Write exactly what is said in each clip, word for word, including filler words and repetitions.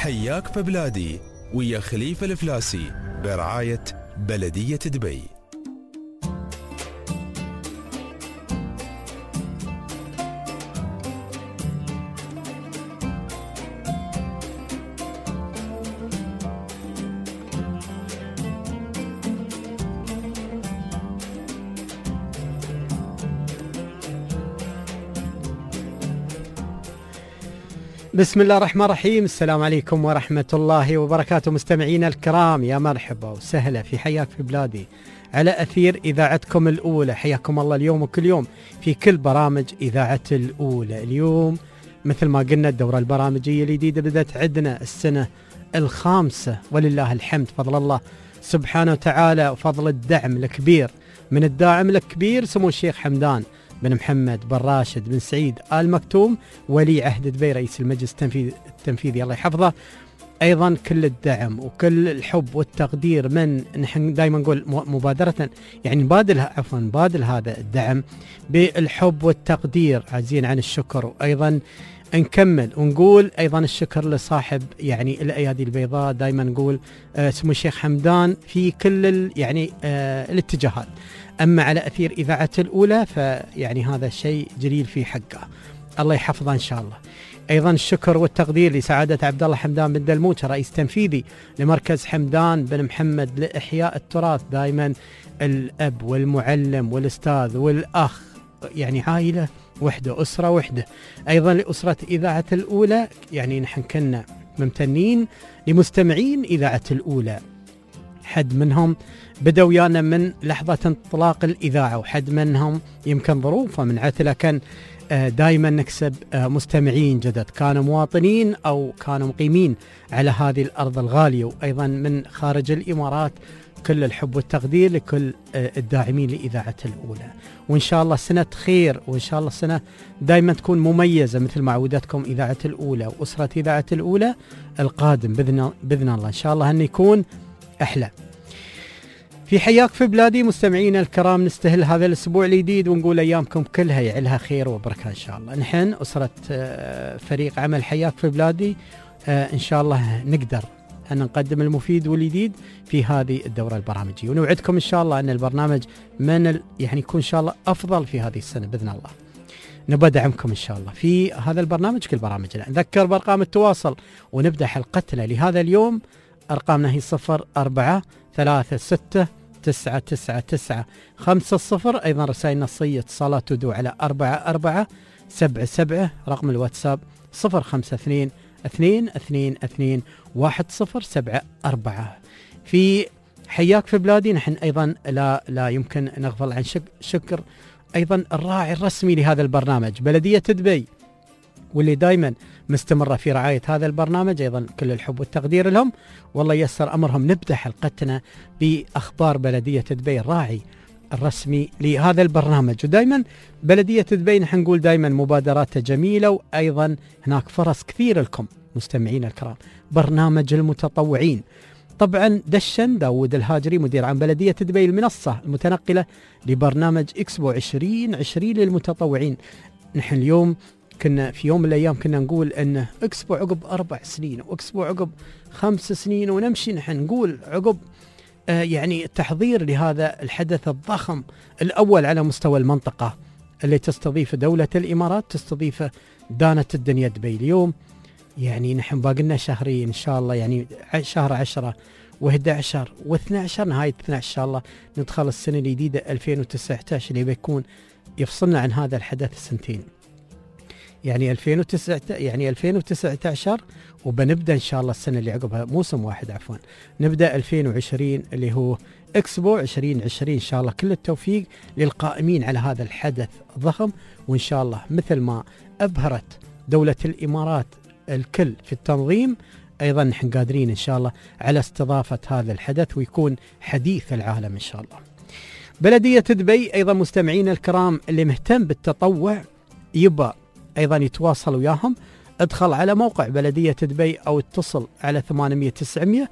حياك في بلادي ويا خليفة الفلاسي برعاية بلدية دبي. بسم الله الرحمن الرحيم. السلام عليكم ورحمة الله وبركاته مستمعينا الكرام، يا مرحبا وسهلا في حياك في بلادي على أثير إذاعتكم الأولى. حياكم الله اليوم وكل يوم في كل برامج إذاعة الأولى. اليوم مثل ما قلنا الدورة البرامجية الجديدة بدأت عندنا السنة الخامسة ولله الحمد، فضل الله سبحانه وتعالى وفضل الدعم الكبير من الداعم الكبير سمو الشيخ حمدان بن محمد بن راشد بن سعيد آل مكتوم ولي عهد دبي رئيس المجلس التنفيذي, التنفيذي الله يحفظه. أيضا كل الدعم وكل الحب والتقدير من نحن دائما نقول مبادرة، يعني نبادل عفوا نبادل هذا الدعم بالحب والتقدير عزيزين عن الشكر. وأيضا نكمل ونقول أيضا الشكر لصاحب يعني الأيادي البيضاء. دائما نقول آه سمو الشيخ حمدان في كل يعني آه الاتجاهات. أما على أثير إذاعة الأولى فيعني هذا شيء جليل في حقه، الله يحفظه إن شاء الله. أيضا الشكر والتقدير لسعادة عبد الله حمدان بن دلموت رئيس تنفيذي لمركز حمدان بن محمد لإحياء التراث. دائما الأب والمعلم والأستاذ والأخ، يعني عائلة وحدة، أسرة وحدة. أيضا لأسرة إذاعة الأولى، يعني نحن كنا ممتنين لمستمعين إذاعة الأولى، حد منهم بدأوا ويانا من لحظة انطلاق الإذاعة، وحد منهم يمكن ظروفه من عتلة كان دائما نكسب مستمعين جدد كانوا مواطنين أو كانوا مقيمين على هذه الأرض الغالية. وأيضا من خارج الإمارات كل الحب والتقدير لكل الداعمين لإذاعة الأولى. وإن شاء الله سنة خير، وإن شاء الله سنة دائما تكون مميزة مثل ما عودتكم إذاعة الأولى وأسرة إذاعة الأولى. القادم بإذن, بإذن الله إن شاء الله أن يكون أحلى. في حياك في بلادي مستمعينا الكرام، نستهل هذا الأسبوع الجديد ونقول أيامكم كلها يعلها خير وبركة إن شاء الله. نحن أسرة فريق عمل حياك في بلادي إن شاء الله نقدر أن نقدم المفيد والجديد في هذه الدورة البرامجية، ونوعدكم إن شاء الله أن البرنامج من ال... يعني يكون إن شاء الله أفضل في هذه السنة بإذن الله. نبدأ دعمكم إن شاء الله في هذا البرنامج كل برامجنا. نذكر بأرقام التواصل ونبدأ حلقتنا لهذا اليوم. أرقامنا هي صفر أربعة ثلاثة ستة تسعة تسعة تسعة خمسة صفر. أيضا رسائل نصية اتصالات تدو على أربعة أربعة سبعة سبعة. رقم الواتساب صفر خمسة اثنين اثنين اثنين اثنين واحد صفر سبعة أربعة. في حياك في بلادي نحن أيضا لا لا يمكن نغفل عن شك شكر أيضا الراعي الرسمي لهذا البرنامج بلدية دبي، واللي دائما مستمرة في رعاية هذا البرنامج. أيضا كل الحب والتقدير لهم والله يسر أمرهم. نبدأ حلقتنا بأخبار بلدية دبي الراعي الرسمي لهذا البرنامج. ودائما بلدية دبي نحن نقول دائما مبادرات جميلة، وأيضا هناك فرص كثير لكم مستمعين الكرام. برنامج المتطوعين طبعا دشن داود الهاجري مدير عام بلدية دبي المنصة المتنقلة لبرنامج إكسبو عشرين عشرين للمتطوعين. نحن اليوم كنا في يوم من الأيام كنا نقول أن إكسبو عقب أربع سنين وإكسبو عقب خمس سنين، ونمشي نحن نقول عقب آه يعني التحضير لهذا الحدث الضخم الأول على مستوى المنطقة اللي تستضيف دولة الإمارات، تستضيف دانة الدنيا دبي. اليوم يعني نحن باقلنا شهرين إن شاء الله، يعني شهر عشرة وإحدى عشر واثنى عشر نهاية اثنى عشر إن شاء الله ندخل السنة الجديدة ألفين وتسعة عشر اللي بيكون يفصلنا عن هذا الحدث سنتين، يعني ألفين وتسعة يعني ألفين وتسعة عشر، وبنبدأ إن شاء الله السنة اللي عقبها موسم واحد عفوا نبدأ ألفين وعشرين اللي هو إكسبو عشرين عشرين إن شاء الله. كل التوفيق للقائمين على هذا الحدث الضخم، وإن شاء الله مثل ما أبهرت دولة الإمارات الكل في التنظيم، أيضا نحن قادرين إن شاء الله على استضافة هذا الحدث ويكون حديث العالم إن شاء الله. بلدية دبي أيضا مستمعين الكرام اللي مهتم بالتطوع يبقى أيضا يتواصل وياهم، ادخل على موقع بلدية دبي أو اتصل على ثمانمية تسعمية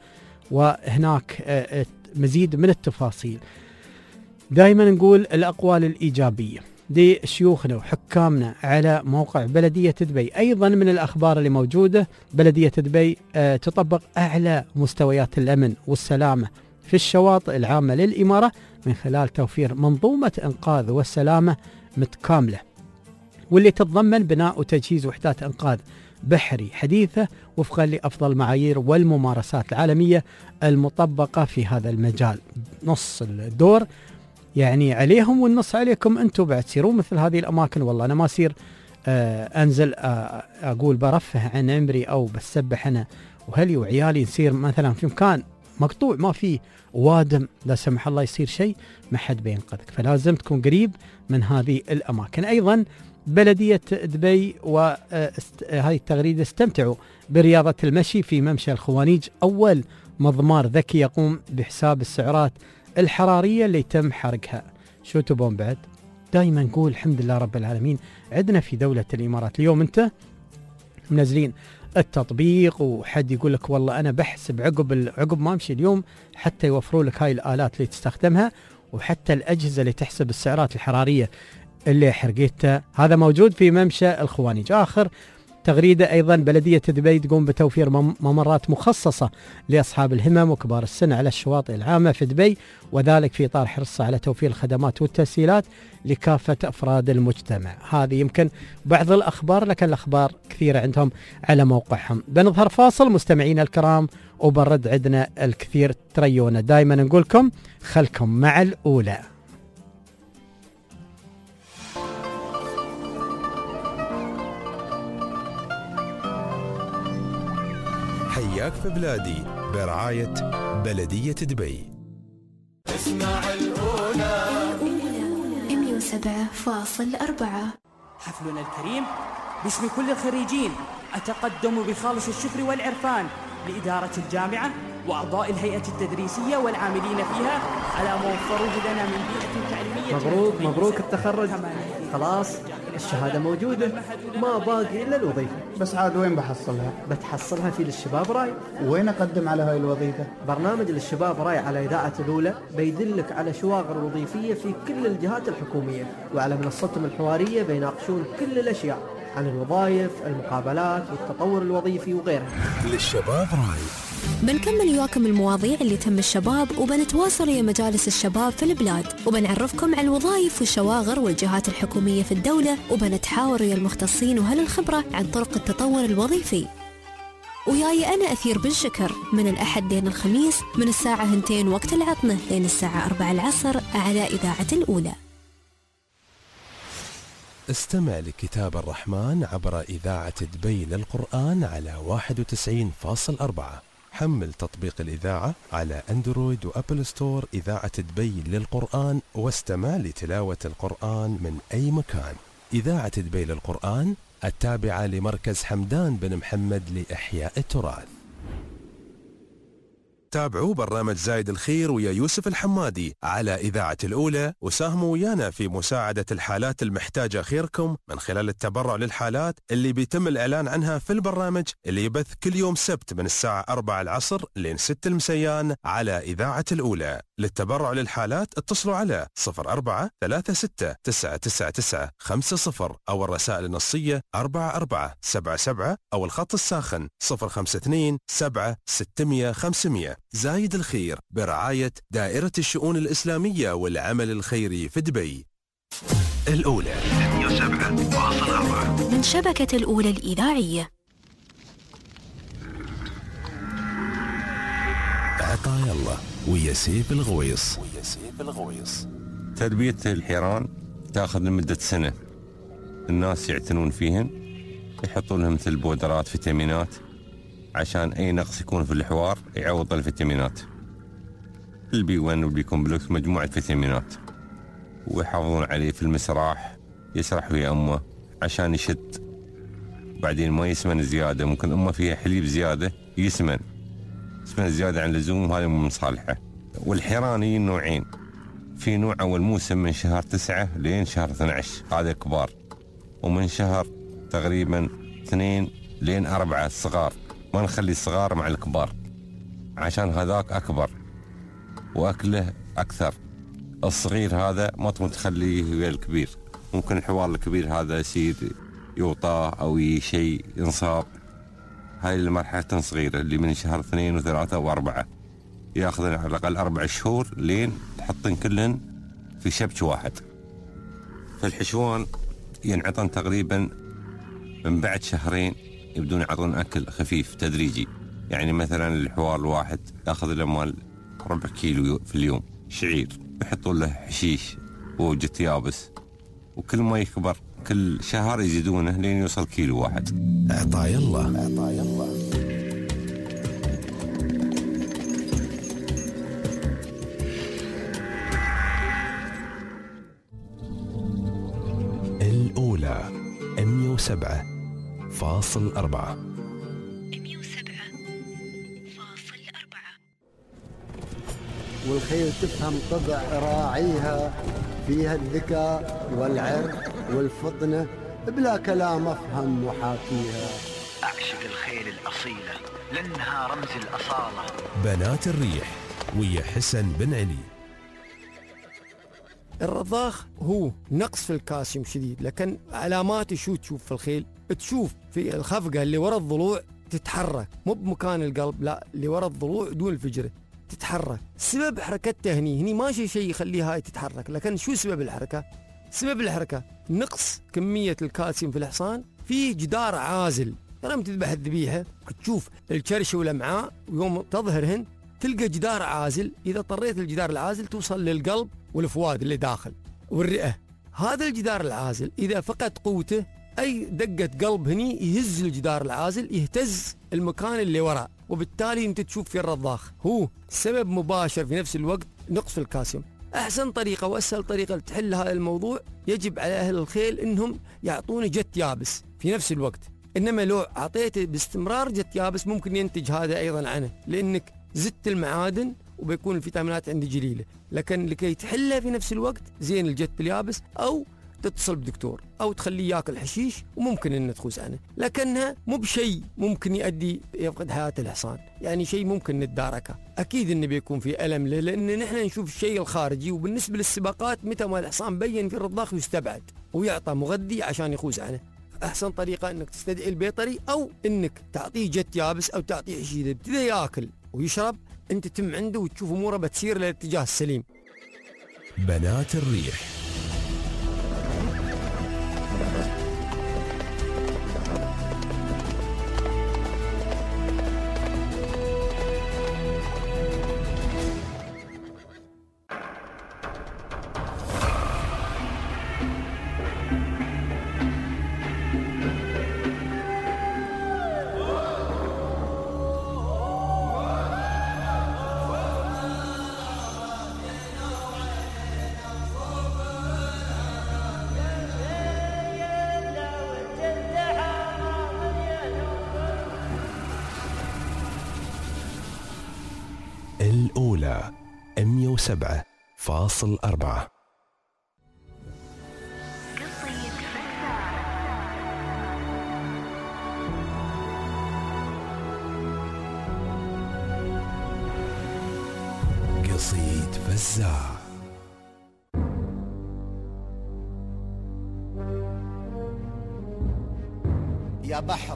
وهناك مزيد من التفاصيل. دائما نقول الأقوال الإيجابية لشيوخنا كاملة على موقع بلدية دبي. أيضا من الأخبار اللي موجودة، بلدية دبي آه تطبق أعلى مستويات الأمن والسلامة في الشواطئ العامة للإمارة من خلال توفير منظومة إنقاذ والسلامة متكاملة، واللي تتضمن بناء وتجهيز وحدات إنقاذ بحري حديثة وفقا لأفضل المعايير والممارسات العالمية المطبقة في هذا المجال. نص الدور يعني عليهم والنص عليكم أنتم بعد تسيرون مثل هذه الأماكن. والله أنا ما أصير آه أنزل آه أقول برفه عن عمري أو بسبح أنا وهلي وعيالي نسير مثلا في مكان مقطوع ما فيه وادم لا سمح الله يصير شيء ما حد بينقذك، فلازم تكون قريب من هذه الأماكن. أيضا بلدية دبي وهذه التغريدة استمتعوا برياضة المشي في ممشى الخوانيج، أول مضمار ذكي يقوم بحساب السعرات الحرارية اللي تم حرقها. شو تبون بعد؟ دائما نقول الحمد لله رب العالمين عندنا في دولة الإمارات. اليوم أنت منزلين التطبيق وحد يقول لك والله أنا بحسب عقب عقب ما أمشي اليوم، حتى يوفروا لك هاي الآلات اللي تستخدمها وحتى الأجهزة اللي تحسب السعرات الحرارية اللي حرقتها. هذا موجود في ممشى الخوانيج. آخر تغريدة أيضا، بلدية دبي تقوم بتوفير ممرات مخصصة لأصحاب الهمم وكبار السن على الشواطئ العامة في دبي، وذلك في إطار حرصها على توفير الخدمات والتسهيلات لكافة أفراد المجتمع. هذه يمكن بعض الأخبار، لكن الأخبار كثيرة عندهم على موقعهم. بنظهر فاصل مستمعين الكرام وبرد عندنا الكثير. تريونا دائما نقولكم خلكم مع الأولى. حياك في بلادي برعاية بلدية دبي. اسمع الأولى مية وسبعة فاصل أربعة. حفلنا الكريم باسم كل الخريجين أتقدم بخالص الشكر والعرفان لإدارة الجامعة وأعضاء الهيئة التدريسية والعاملين فيها على ما وفروه لنا من بيئة تعليمية. مبروك مبروك التخرج، خلاص الشهادة موجودة، ما باقي إلا الوظيفة. بس عاد وين بحصلها؟ بتحصلها في للشباب راي. وين أقدم على هاي الوظيفة؟ برنامج للشباب راي على إذاعة الأولى بيدلك على شواغر وظيفية في كل الجهات الحكومية، وعلى منصتهم الحوارية بيناقشون كل الأشياء عن الوظائف، المقابلات والتطور الوظيفي وغيرها. للشباب راي بنكمل وياكم المواضيع اللي تهم الشباب، وبنتواصل ويا مجالس الشباب في البلاد، وبنعرفكم على الوظائف والشواغر والجهات الحكومية في الدولة، وبنتحاور ويا المختصين وأهل الخبرة عن طرق التطور الوظيفي. وياي أنا أثير بن شكر من الأحد لين الخميس من الساعة اثنتين وقت العطنة لين الساعة أربعة العصر على إذاعة الأولى. استمع لكتاب الرحمن عبر إذاعة دبي للقرآن على واحد وتسعين فاصل أربعة. حمل تطبيق الإذاعة على أندرويد وأبل ستور إذاعة دبي للقرآن واستمع لتلاوة القرآن من أي مكان. إذاعة دبي للقرآن التابعة لمركز حمدان بن محمد لإحياء التراث. تابعوا برنامج زايد الخير ويا يوسف الحمادي على إذاعة الأولى، وساهموا ويانا في مساعدة الحالات المحتاجة خيركم من خلال التبرع للحالات اللي بيتم الإعلان عنها في البرنامج اللي يبث كل يوم سبت من الساعة أربعة العصر لين ستة المسيان على إذاعة الأولى. للتبرع للحالات اتصلوا على صفر أربعة ثلاثة ستة تسعة تسعة تسعة خمسة صفر أو الرسائل النصية أربعة أربعة سبعة سبعة أو الخط الساخن صفر خمسة اثنين سبعة ستمية خمسمية. زايد الخير برعاية دائرة الشؤون الإسلامية والعمل الخيري في دبي. الأولى مية وسبعة فاصل أربعة من شبكة الأولى الإذاعية. عطايا الله ويا سيف الغويص. ويا سيف الغويص. تربية الحيران تأخذ لمدة سنة. الناس يعتنون فيهن، يحطون لهم مثل بودرات فيتامينات عشان أي نقص يكون في الحوار يعوض الفيتامينات. البي وان والبي كومبلكس مجموعة فيتامينات، ويحافظون عليه في المسراح، يسرح ويا أمه عشان يشد، بعدين ما يسمن زيادة. ممكن أمه فيها حليب زيادة يسمن يسمن زيادة عن اللزوم، هذا مو من صالحه. والحيراني نوعين، في نوع أول موسم من شهر تسعة لين شهر اثني عشر هذا كبار، ومن شهر تقريبا اثنين لين أربعة الصغار. ما نخلي الصغار مع الكبار عشان هذاك أكبر وأكله أكثر. الصغير هذا ما تخليه ويا الكبير، ممكن الحوار الكبير هذا يصير يوطاه أو شيء ينصاب. هاي المرحلة صغيرة اللي من شهر اثنين وثلاثة وأربعة، ياخذ على الأقل أربع شهور لين تحطن كلهن في شبك واحد. فالحشوان ينعطن تقريبا من بعد شهرين، يبدون يعطون أكل خفيف تدريجي. يعني مثلا الحوار الواحد ياخذ له مال ربع كيلو في اليوم شعير، يحطون له حشيش وجت يابس، وكل ما يكبر كل شهر يزيدونه لين يوصل كيلو واحد. عطاي الله عطاي الله. الأولى مية وسبعة فاصل أربعة. مية وسبعة فاصل أربعة. والخيل تفهم طبع راعيها، فيها الذكاء والعرق والفطنة، بلا كلام أفهم وحاكيها. أعشق الخيل الأصيلة لأنها رمز الأصالة. بنات الريح ويا حسن بن علي. الرضاخ هو نقص في الكالسيوم شديد، لكن علاماته شو تشوف في الخيل؟ تشوف في الخفقة اللي وراء الضلوع تتحرك، مو بمكان القلب، لا اللي وراء الضلوع دون الفجرة تتحرك. سبب حركتها هني هني ماشي شيء يخليها تتحرك، لكن شو سبب الحركة؟ سبب الحركة نقص كمية الكالسيوم في الحصان. فيه جدار عازل، لما تذبح الذبيحة تشوف الكرش والأمعاء، ويوم تظهرهن تلقى جدار عازل. إذا اضطريت الجدار العازل توصل للقلب والفؤاد اللي داخل والرئة. هذا الجدار العازل إذا فقد قوته، أي دقة قلب هني يهز الجدار العازل، يهتز المكان اللي وراء، وبالتالي أنت تشوف في الرضاخ. هو سبب مباشر في نفس الوقت نقص في الكالسيوم. أحسن طريقة وأسهل طريقة لتحل هذا الموضوع، يجب على أهل الخيل إنهم يعطون جت يابس في نفس الوقت. إنما لو أعطيته باستمرار جت يابس ممكن ينتج هذا أيضا عنه، لأنك زدت المعادن وبيكون الفيتامينات عندي جليلة. لكن لكي تحلها في نفس الوقت زين الجت باليابس، أو تتصل بدكتور أو تخليه ياكل حشيش وممكن إنه تخوز عنه، لكنها مو بشيء ممكن يؤدي يفقد حياة الحصان. يعني شيء ممكن نتداركه. أكيد إنه بيكون في ألم له، لأن نحن نشوف الشيء الخارجي. وبالنسبة للسباقات متى ما الحصان بين في الرضاخ يستبعد ويعطى مغذي عشان يخوز عنه. أحسن طريقة إنك تستدعي البيطري، أو إنك تعطيه جت يابس أو تعطيه حشيش. ابتدى ياكل ويشرب، أنت تم عنده وتشوف أموره بتسير للاتجاه السليم. بنات الريح. الأولى مية وسبعة فاصل أربعة. قصيد فزاع. يا بحر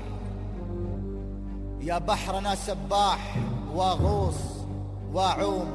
يا بحر أنا سباح واغوص واعوم،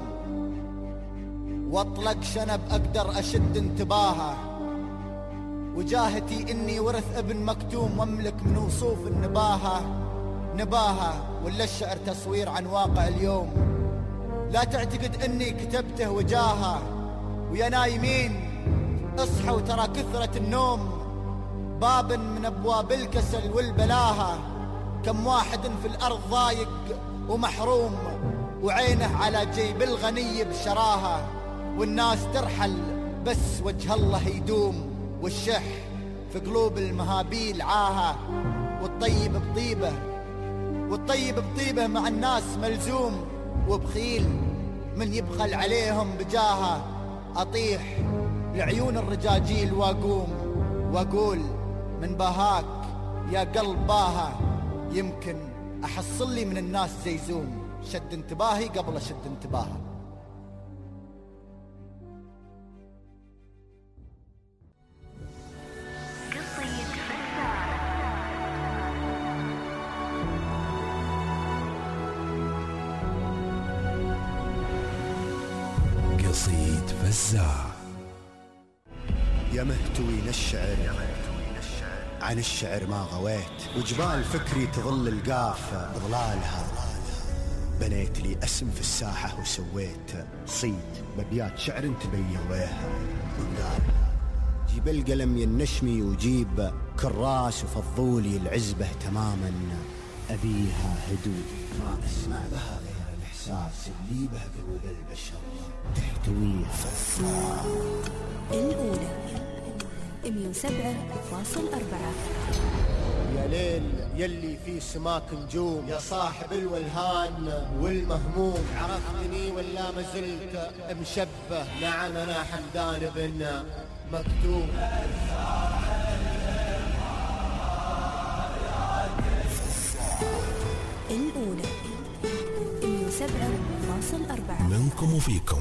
واطلق شنب اقدر اشد انتباهه، وجاهتي اني ورث ابن مكتوم واملك من وصوف النباهه نباهه، ولا الشعر تصوير عن واقع اليوم. لا تعتقد اني كتبته وجاهه، ويا نايمين اصحوا ترى كثرة النوم باب من ابواب الكسل والبلاهه. كم واحد في الارض ضايق ومحروم، وعينه على جيب الغني بشراهه، والناس ترحل بس وجه الله يدوم، والشح في قلوب المهابيل عاهه، والطيب بطيبه والطيب بطيبه مع الناس ملزوم، وبخيل من يبخل عليهم بجاهه. اطيح لعيون الرجاجيل واقوم واقول من باهاك يا قلب باها، يمكن احصل لي من الناس زيزوم، شد انتباهي قبل اشد انتباهه. قصيد فزاع. يا مهتوي للشعر عن الشعر ما غويت، وجبال فكري تظل القاف بظلالها. بنيت لي اسم في الساحة وسويت صيد ببيات شعر تبيضيها. جيب القلم ينشمي وجيب كراس وفضولي العزبة تماما، أبيها هدوء ما أسمع بها غير الإحساس اللي به قلوب البشر تحتويها. الأولى مية وسبعة فاصل أربعة. يا ليل يلي في سماك نجوم، يا صاحب الولهان والمهموم، عرفتني ولا ما زلت مشبه؟ نعم أنا حمدان بن مكتوم. الأولى مية وسبعة فاصل أربعة. منكم وفيكم.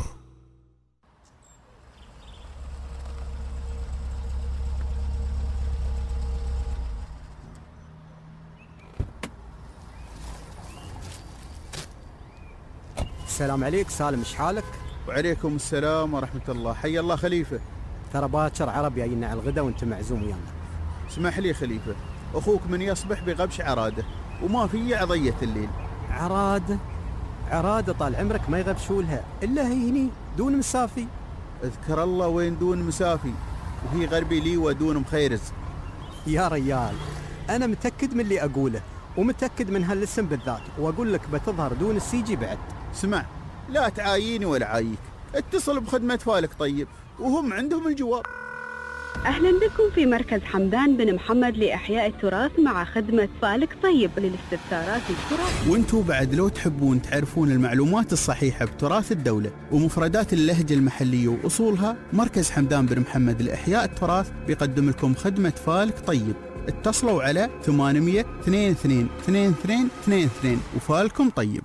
السلام عليك سالم، ايش حالك؟ وعليكم السلام ورحمة الله. حي الله خليفة. ترى باكر عرب جايين على الغدا وانت معزوم ويانا. اسمح لي خليفة، اخوك من يصبح بغبش عراده وما في عضية الليل. عراده عراده طال عمرك ما يغبشولها الا هي هني دون مسافي. اذكر الله وين دون مسافي، وهي غربي لي ودون مخيرز. يا ريال انا متأكد من اللي اقوله ومتأكد من هالاسم بالذات، واقول لك بتظهر دون السيجي بعد. اسمع، لا تعاييني ولا عايك، اتصل بخدمة فالك طيب وهم عندهم الجواب. أهلا بكم في مركز حمدان بن محمد لإحياء التراث مع خدمة فالك طيب للاستفسارات التراث. وانتوا بعد لو تحبون تعرفون المعلومات الصحيحة بتراث الدولة ومفردات اللهجة المحلية وأصولها، مركز حمدان بن محمد لإحياء التراث بيقدم لكم خدمة فالك طيب. اتصلوا على ثمانمية اثنين اثنين اثنين اثنين اثنين اثنين وفالكم طيب.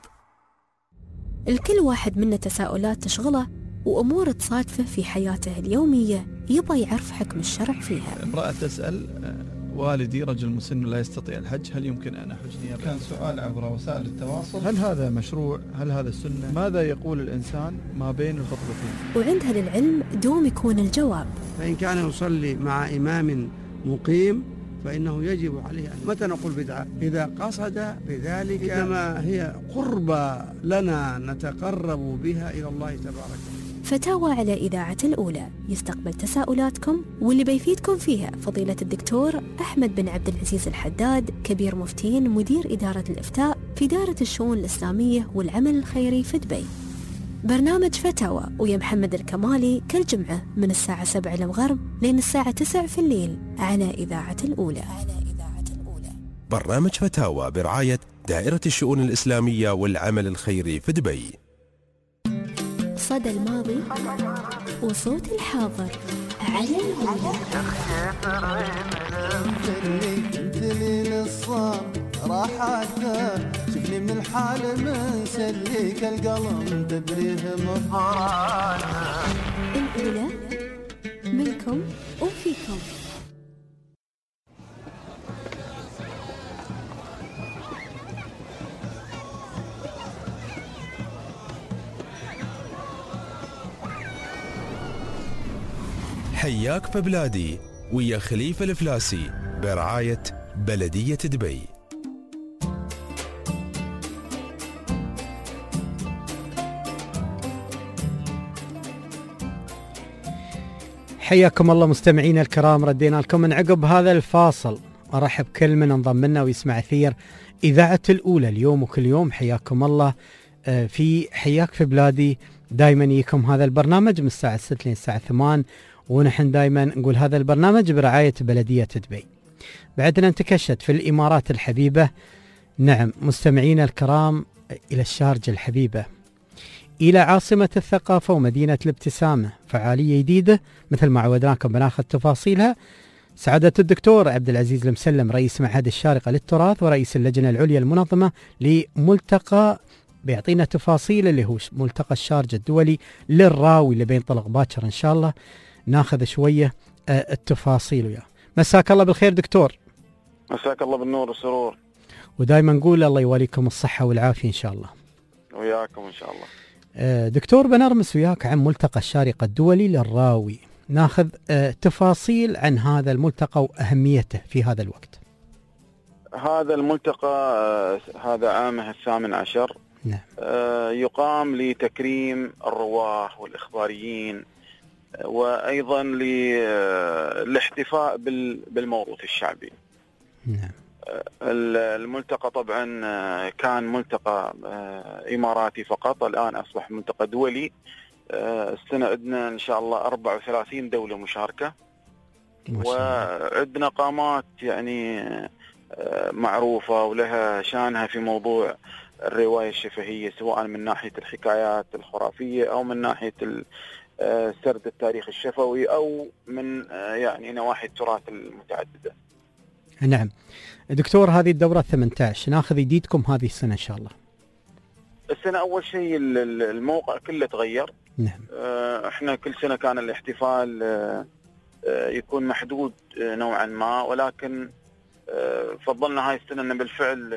الكل واحد منا تساؤلات تشغله وأمور تصادفه في حياته اليومية يبغى يعرف حكم الشرع فيها. امرأة تسأل والدي رجل مسن لا يستطيع الحج، هل يمكن أن أحج نيابة؟ كان سؤال عبر وسائل التواصل. هل هذا مشروع؟ هل هذا السنة؟ ماذا يقول الإنسان ما بين الخطبتين؟ وعندها للعلم دوم يكون الجواب. فإن كان يصلي مع إمام مقيم فإنه يجب عليه أن متى نقول بدعة؟ إذا قصد بذلك إنما هي قربة لنا نتقرب بها إلى الله تبارك وتعالى. فتاوى على إذاعة الأولى يستقبل تساؤلاتكم، واللي بيفيدكم فيها فضيلة الدكتور أحمد بن عبد العزيز الحداد، كبير مفتين مدير إدارة الإفتاء في دائرة الشؤون الإسلامية والعمل الخيري في دبي. برنامج فتاوى ويا محمد الكمالي كل جمعة من الساعة سبعة المغرب لين الساعة تسعة في الليل على إذاعة الأولى. برنامج فتاوى برعاية دائرة الشؤون الإسلامية والعمل الخيري في دبي. صدى الماضي وصوت الحاضر على الأولى. دليل الصام راحته شفني من الحال من سليك القلم تدريه مفراته. الأولى منكم وفيكم. حياك في بلادي ويا خليفة الفلاسي برعاية بلدية دبي. حياكم الله مستمعينا الكرام، ردينا لكم من عقب هذا الفاصل. ارحب كل من انضم لنا ويسمع اثير اذاعه الاولى اليوم وكل يوم. حياكم الله في حياك في بلادي. دائما يجيكم هذا البرنامج من الساعه ستة لين الساعه ثمانية، ونحن دائما نقول هذا البرنامج برعايه بلديه دبي. بعدنا انتكشت في الامارات الحبيبه، نعم مستمعينا الكرام، الى الشارجه الحبيبه، إلى عاصمة الثقافة ومدينة الابتسامة. فعالية جديدة مثل ما عودناكم بناخذ تفاصيلها. سعادة الدكتور عبد العزيز المسلم رئيس معهد الشارقة للتراث ورئيس اللجنة العليا المنظمة لملتقى بيعطينا تفاصيل اللي هو ملتقى الشارجة الدولي للراوي اللي بينطلق باكر إن شاء الله. ناخذ شوية التفاصيل وياه. مساك الله بالخير دكتور. مساك الله بالنور والسرور. ودائما نقول الله يواليكم الصحة والعافية إن شاء الله. وياكم إن شاء الله. دكتور بنرمس وياك عن ملتقى الشارقة الدولي للراوي، ناخذ تفاصيل عن هذا الملتقى وأهميته في هذا الوقت. هذا الملتقى هذا عامه الثامن عشر. نعم. يقام لتكريم الرواه والإخباريين وأيضا للاحتفاء بالموروث الشعبي. نعم. الملتقى طبعا كان ملتقى إماراتي فقط، الآن أصبح ملتقى دولي. السنة عندنا إن شاء الله أربعة وثلاثين دولة مشاركة، وعندنا قامات يعني معروفة ولها شانها في موضوع الرواية الشفهية، سواء من ناحية الحكايات الخرافية أو من ناحية سرد التاريخ الشفوي أو من يعني نواحي التراث المتعددة. نعم دكتور، هذه الدورة ثمانية عشر ناخذ جديدكم هذه السنة إن شاء الله. السنة أول شيء الموقع كله تغير. نعم. احنا كل سنة كان الاحتفال يكون محدود نوعا ما، ولكن فضلنا هاي السنة أن بالفعل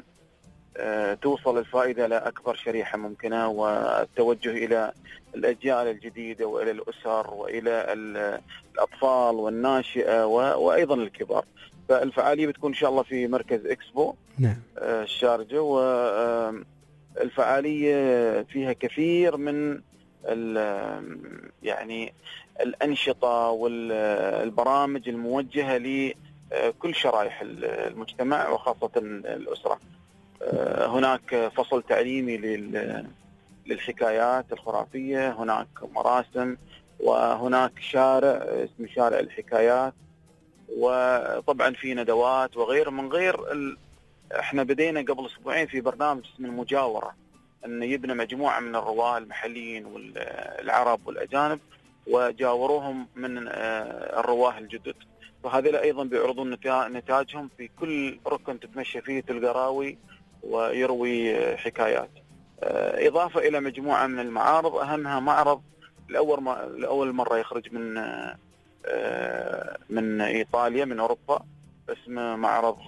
توصل الفائدة لأكبر شريحة ممكنة، والتوجه إلى الأجيال الجديدة وإلى الأسر وإلى الأطفال والناشئة وأيضا الكبار. فالفعالية بتكون إن شاء الله في مركز إكسبو. نعم. الشارجة، والفعالية فيها كثير من يعني الأنشطة والبرامج الموجهة لكل شرائح المجتمع وخاصة الأسرة. هناك فصل تعليمي للحكايات الخرافية، هناك مراسم، وهناك شارع اسمه شارع الحكايات، وطبعا في ندوات وغير من غير ال... احنا بدينا قبل اسبوعين في برنامج اسمه المجاورة، ان يبنى مجموعة من الرواه المحليين والعرب والاجانب وجاوروهم من الرواه الجدد، فهذول ايضا بيعرضون نتاجهم في كل ركن تتمشى فيه تلقى راوي ويروي حكايات، اضافة الى مجموعة من المعارض، اهمها معرض الاول ما... لاول مرة يخرج من من إيطاليا من أوروبا، اسمه معرض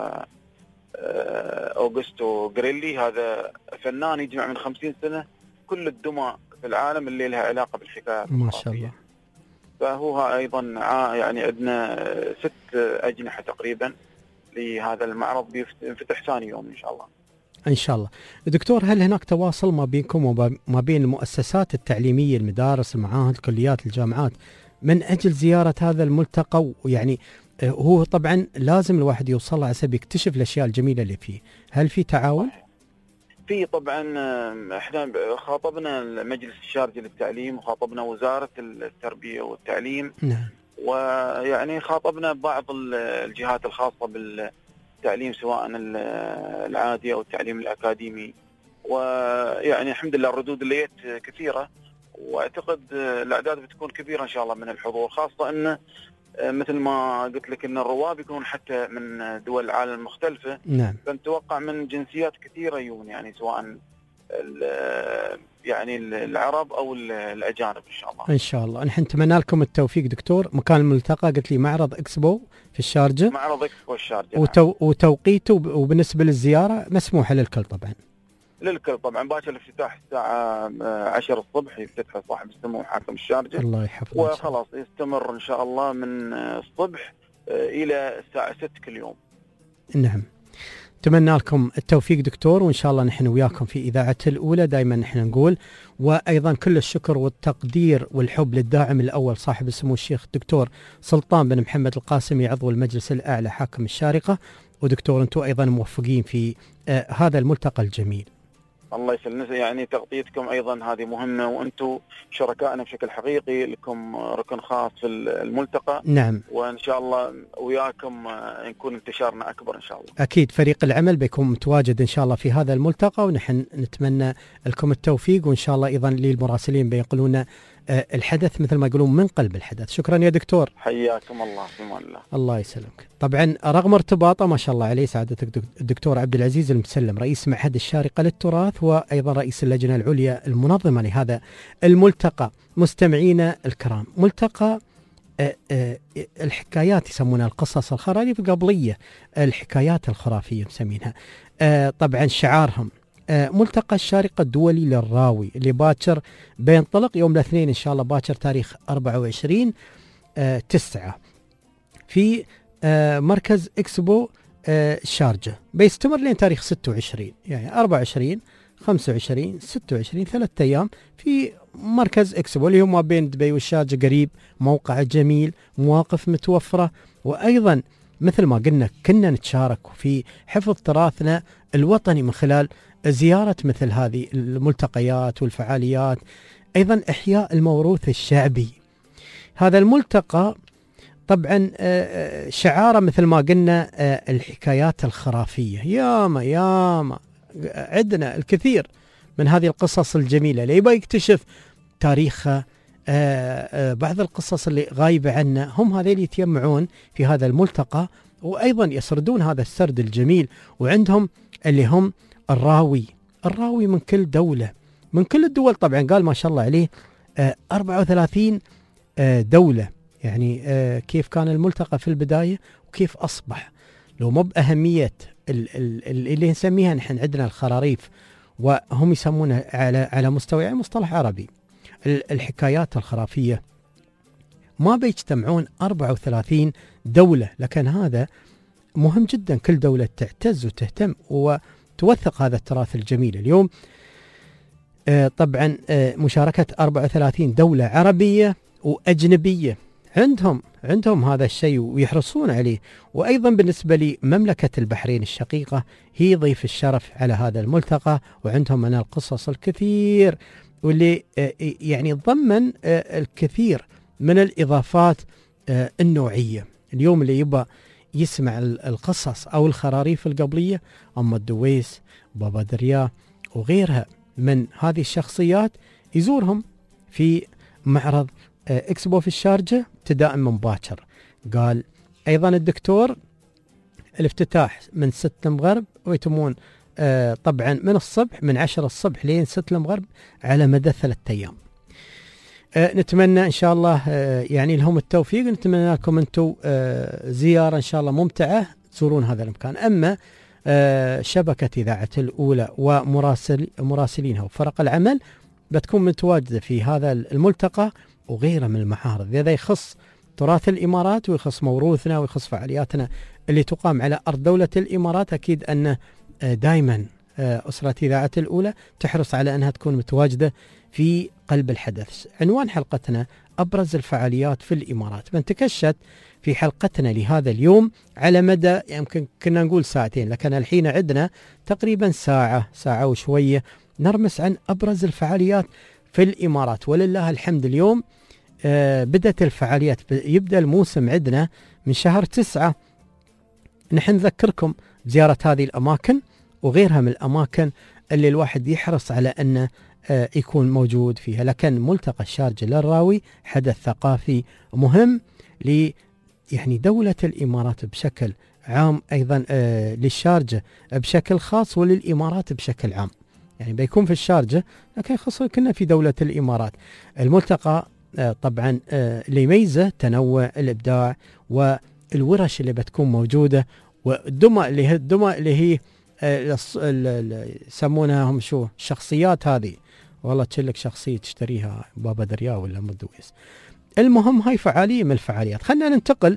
أوغستو غريلي. هذا فنان يجمع من خمسين سنة كل الدمى في العالم اللي لها علاقة بالحكايات. ما شاء الله. فهو أيضا يعني عندنا ست أجنحة تقريبا لهذا المعرض، بينفتح ثاني يوم إن شاء الله. إن شاء الله. دكتور، هل هناك تواصل ما بينكم وما بين المؤسسات التعليمية، المدارس، المعاهد، الكليات، الجامعات، من أجل زيارة هذا الملتقى؟ ويعني هو طبعا لازم الواحد يوصل على سبيل يكتشف الأشياء الجميلة اللي فيه، هل في تعاون؟ في طبعا. احنا خاطبنا مجلس الشارجة للتعليم وخاطبنا وزارة التربية والتعليم. نعم. ويعني خاطبنا بعض الجهات الخاصة بالتعليم سواء العادي أو التعليم الأكاديمي، ويعني الحمد لله الردود اللي جت كثيرة، واعتقد الاعداد بتكون كبيره ان شاء الله من الحضور، خاصه انه مثل ما قلت لك ان الرواه بيكونون حتى من دول العالم المختلفه. نعم. فنتوقع من جنسيات كثيره يجون، يعني سواء يعني العرب او الاجانب ان شاء الله. ان شاء الله. نحن نتمنى لكم التوفيق دكتور. مكان الملتقى قلت لي معرض اكسبو في الشارجه. معرض اكسبو الشارجه. وتو نعم. وتوقيته وبالنسبه للزياره مسموحه للكل طبعا. للكل طبعا. باكر الافتتاح الساعة عشرة الصبح يفتتح صاحب السمو حاكم الشارجة. الله يحفظه. وخلاص يستمر إن شاء الله من الصبح إلى الساعة ستة كل يوم. نعم. أتمنى لكم التوفيق دكتور، وإن شاء الله نحن وياكم في إذاعة الأولى دائما نحن نقول. وأيضا كل الشكر والتقدير والحب للداعم الأول صاحب السمو الشيخ الدكتور سلطان بن محمد القاسمي عضو المجلس الأعلى حاكم الشارقة. ودكتور أنتم أيضا موفقين في آه هذا الملتقى الجميل. الله يسلمك. يعني تغطيتكم أيضا هذه مهمة، وأنتم شركائنا بشكل حقيقي، لكم ركن خاص في الملتقى. نعم. وإن شاء الله وياكم نكون انتشارنا أكبر إن شاء الله. أكيد فريق العمل بيكون متواجد إن شاء الله في هذا الملتقى، ونحن نتمنى لكم التوفيق، وإن شاء الله أيضا للمراسلين بينقلون الحدث مثل ما يقولون من قلب الحدث. شكرا يا دكتور. حياكم الله. في امان الله. الله يسلمك. طبعا رغم ارتباطه ما شاء الله عليه سعادتك الدكتور عبد العزيز المسلم رئيس معهد الشارقة للتراث، وايضا رئيس اللجنة العليا المنظمة لهذا الملتقى. مستمعينا الكرام، ملتقى الحكايات يسمونها القصص الخرافية القبلية، الحكايات الخرافية مسمينها. طبعا شعارهم ملتقى الشارقة الدولي للراوي اللي باكر بينطلق يوم الاثنين إن شاء الله باكر تاريخ أربعة وعشرين تسعة في مركز إكسبو الشارجة، بيستمر لين تاريخ ستة وعشرين، يعني أربعة وعشرين خمسة وعشرين ستة وعشرين ثلاثة أيام في مركز إكسبو اللي هو ما بين دبي والشارجة، قريب، موقع جميل، مواقف متوفرة، وأيضا مثل ما قلنا كنا نتشارك في حفظ تراثنا الوطني من خلال زيارة مثل هذه الملتقيات والفعاليات، أيضا إحياء الموروث الشعبي. هذا الملتقى طبعا شعاره مثل ما قلنا الحكايات الخرافية، ياما ياما عندنا الكثير من هذه القصص الجميلة اللي يبغى يكتشف تاريخها، بعض القصص اللي غايبة عنا، هم هذول يتجمعون في هذا الملتقى وأيضا يسردون هذا السرد الجميل. وعندهم اللي هم الراوي الراوي من كل دولة، من كل الدول طبعا، قال ما شاء الله عليه أربعة وثلاثين دولة. يعني كيف كان الملتقى في البداية وكيف أصبح، لو مو بأهمية اللي نسميها نحن عندنا الخراريف، وهم يسمونها على على مستوى يعني مصطلح عربي الحكايات الخرافية، ما بيجتمعون أربعة وثلاثين دولة، لكن هذا مهم جدا، كل دولة تعتز وتهتم وتوثق هذا التراث الجميل. اليوم طبعا مشاركة أربعة وثلاثين دولة عربية وأجنبية عندهم عندهم هذا الشيء ويحرصون عليه. وأيضا بالنسبة لي مملكة البحرين الشقيقة هي ضيف الشرف على هذا الملتقى، وعندهم من القصص الكثير واللي يعني ضمن الكثير من الإضافات النوعية. اليوم اللي يبقى يسمع القصص أو الخراريف القبلية، أم الدويس، بابا دريا وغيرها من هذه الشخصيات، يزورهم في معرض إكسبو في الشارجة ابتداء من باكر. قال أيضا الدكتور الافتتاح من ستة المغرب، ويتمون آه طبعا من الصبح من عشرة الصبح لين ستة المغرب على مدى ثلاثة أيام. آه نتمنى إن شاء الله آه يعني لهم التوفيق، نتمنى لكم أنتم آه زيارة إن شاء الله ممتعة تزورون هذا المكان. أما آه شبكة إذاعة الأولى ومراسل مراسلينها وفرق العمل بتكون متواجدة في هذا الملتقى وغيره من المعارض، هذا يخص تراث الإمارات ويخص موروثنا ويخص فعالياتنا اللي تقام على أرض دولة الإمارات. أكيد أن دائما أسرة إذاعة الأولى تحرص على أنها تكون متواجدة في قلب الحدث. عنوان حلقتنا أبرز الفعاليات في الإمارات. بنتكشت في حلقتنا لهذا اليوم على مدى يمكن كنا نقول ساعتين، لكن الحين عندنا تقريبا ساعة ساعة وشوية نرمس عن أبرز الفعاليات في الإمارات. ولله الحمد اليوم آه بدأت الفعاليات، يبدأ الموسم عندنا من شهر تسعة. نحن نذكركم بزيارة هذه الأماكن وغيرها من الأماكن اللي الواحد يحرص على أنه آه يكون موجود فيها. لكن ملتقى الشارجة للراوي حدث ثقافي مهم ل يعني دولة الإمارات بشكل عام، أيضا آه للشارجة بشكل خاص وللإمارات بشكل عام. يعني بيكون في الشارجة لكن خاصة كنا في دولة الإمارات. الملتقى آه طبعا آه اللي يميزه تنوع الإبداع والورش اللي بتكون موجودة، والدمى اللي هي الدمى اللي هي آه يسمونها هم شو الشخصيات هذه، والله تشلك شخصية تشتريها بابا دريا ولا مدويس. المهم هاي فعالية من الفعاليات. خلينا ننتقل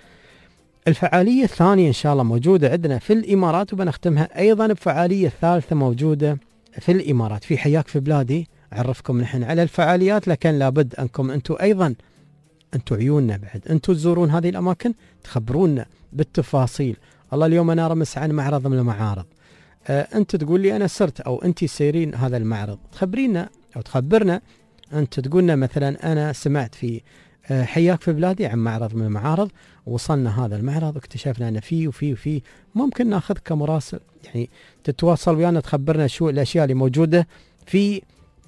الفعالية الثانية إن شاء الله موجودة عندنا في الإمارات، وبنختمها أيضا بفعالية ثالثة موجودة في الإمارات. في حياك في بلادي أعرفكم نحن على الفعاليات، لكن لابد أنكم أنتم أيضا أنتم عيوننا بعد، أنتم تزورون هذه الأماكن تخبرونا بالتفاصيل. الله اليوم أنا رمس عن معرض من المعارض، أه أنت تقول لي أنا سرت أو أنت سيرين هذا المعرض، تخبرينا أو تخبرنا أنت تقولنا مثلا أنا سمعت في أه حياك في بلادي عن معرض من المعارض، وصلنا هذا المعرض اكتشفنا أن فيه وفيه وفيه، ممكن ناخذ كمراسل يعني تتواصل ويانا تخبرنا شو الأشياء اللي موجودة في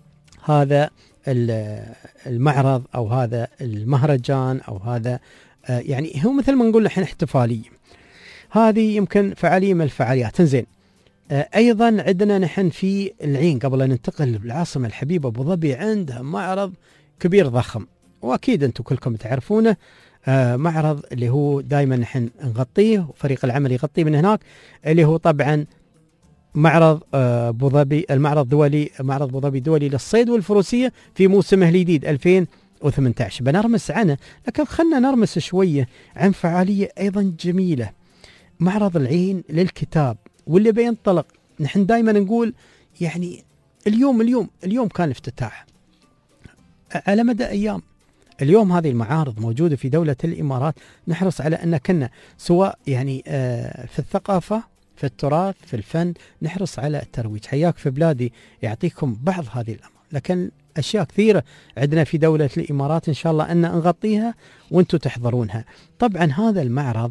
هذا المعرض أو هذا المهرجان أو هذا أه يعني هو مثل ما نقول نحن احتفالية. هذه يمكن فعالية من الفعاليات. انزين أه أيضا عندنا نحن في العين قبل أن ننتقل للعاصمة الحبيبة أبو ظبي عندها معرض كبير ضخم، وأكيد أنتم كلكم تعرفونه. آه معرض اللي هو دائما نحن نغطيه وفريق العمل يغطيه من هناك، اللي هو طبعا معرض أبو ظبي، المعرض الدولي، معرض أبو ظبي الدولي للصيد والفروسية في موسمه الجديد ألفين وثمانية عشر. بنرمس عنه، لكن خلنا نرمس شوية عن فعالية أيضا جميلة، معرض العين للكتاب، واللي بينطلق. نحن دائما نقول يعني اليوم اليوم اليوم كان الافتتاح على مدى أيام. اليوم هذه المعارض موجودة في دولة الإمارات، نحرص على أن كنا سواء يعني في الثقافة، في التراث، في الفن، نحرص على الترويج. حياك في بلادي يعطيكم بعض هذه الأمور، لكن أشياء كثيرة عندنا في دولة الإمارات إن شاء الله أن نغطيها وأنتم تحضرونها. طبعا هذا المعرض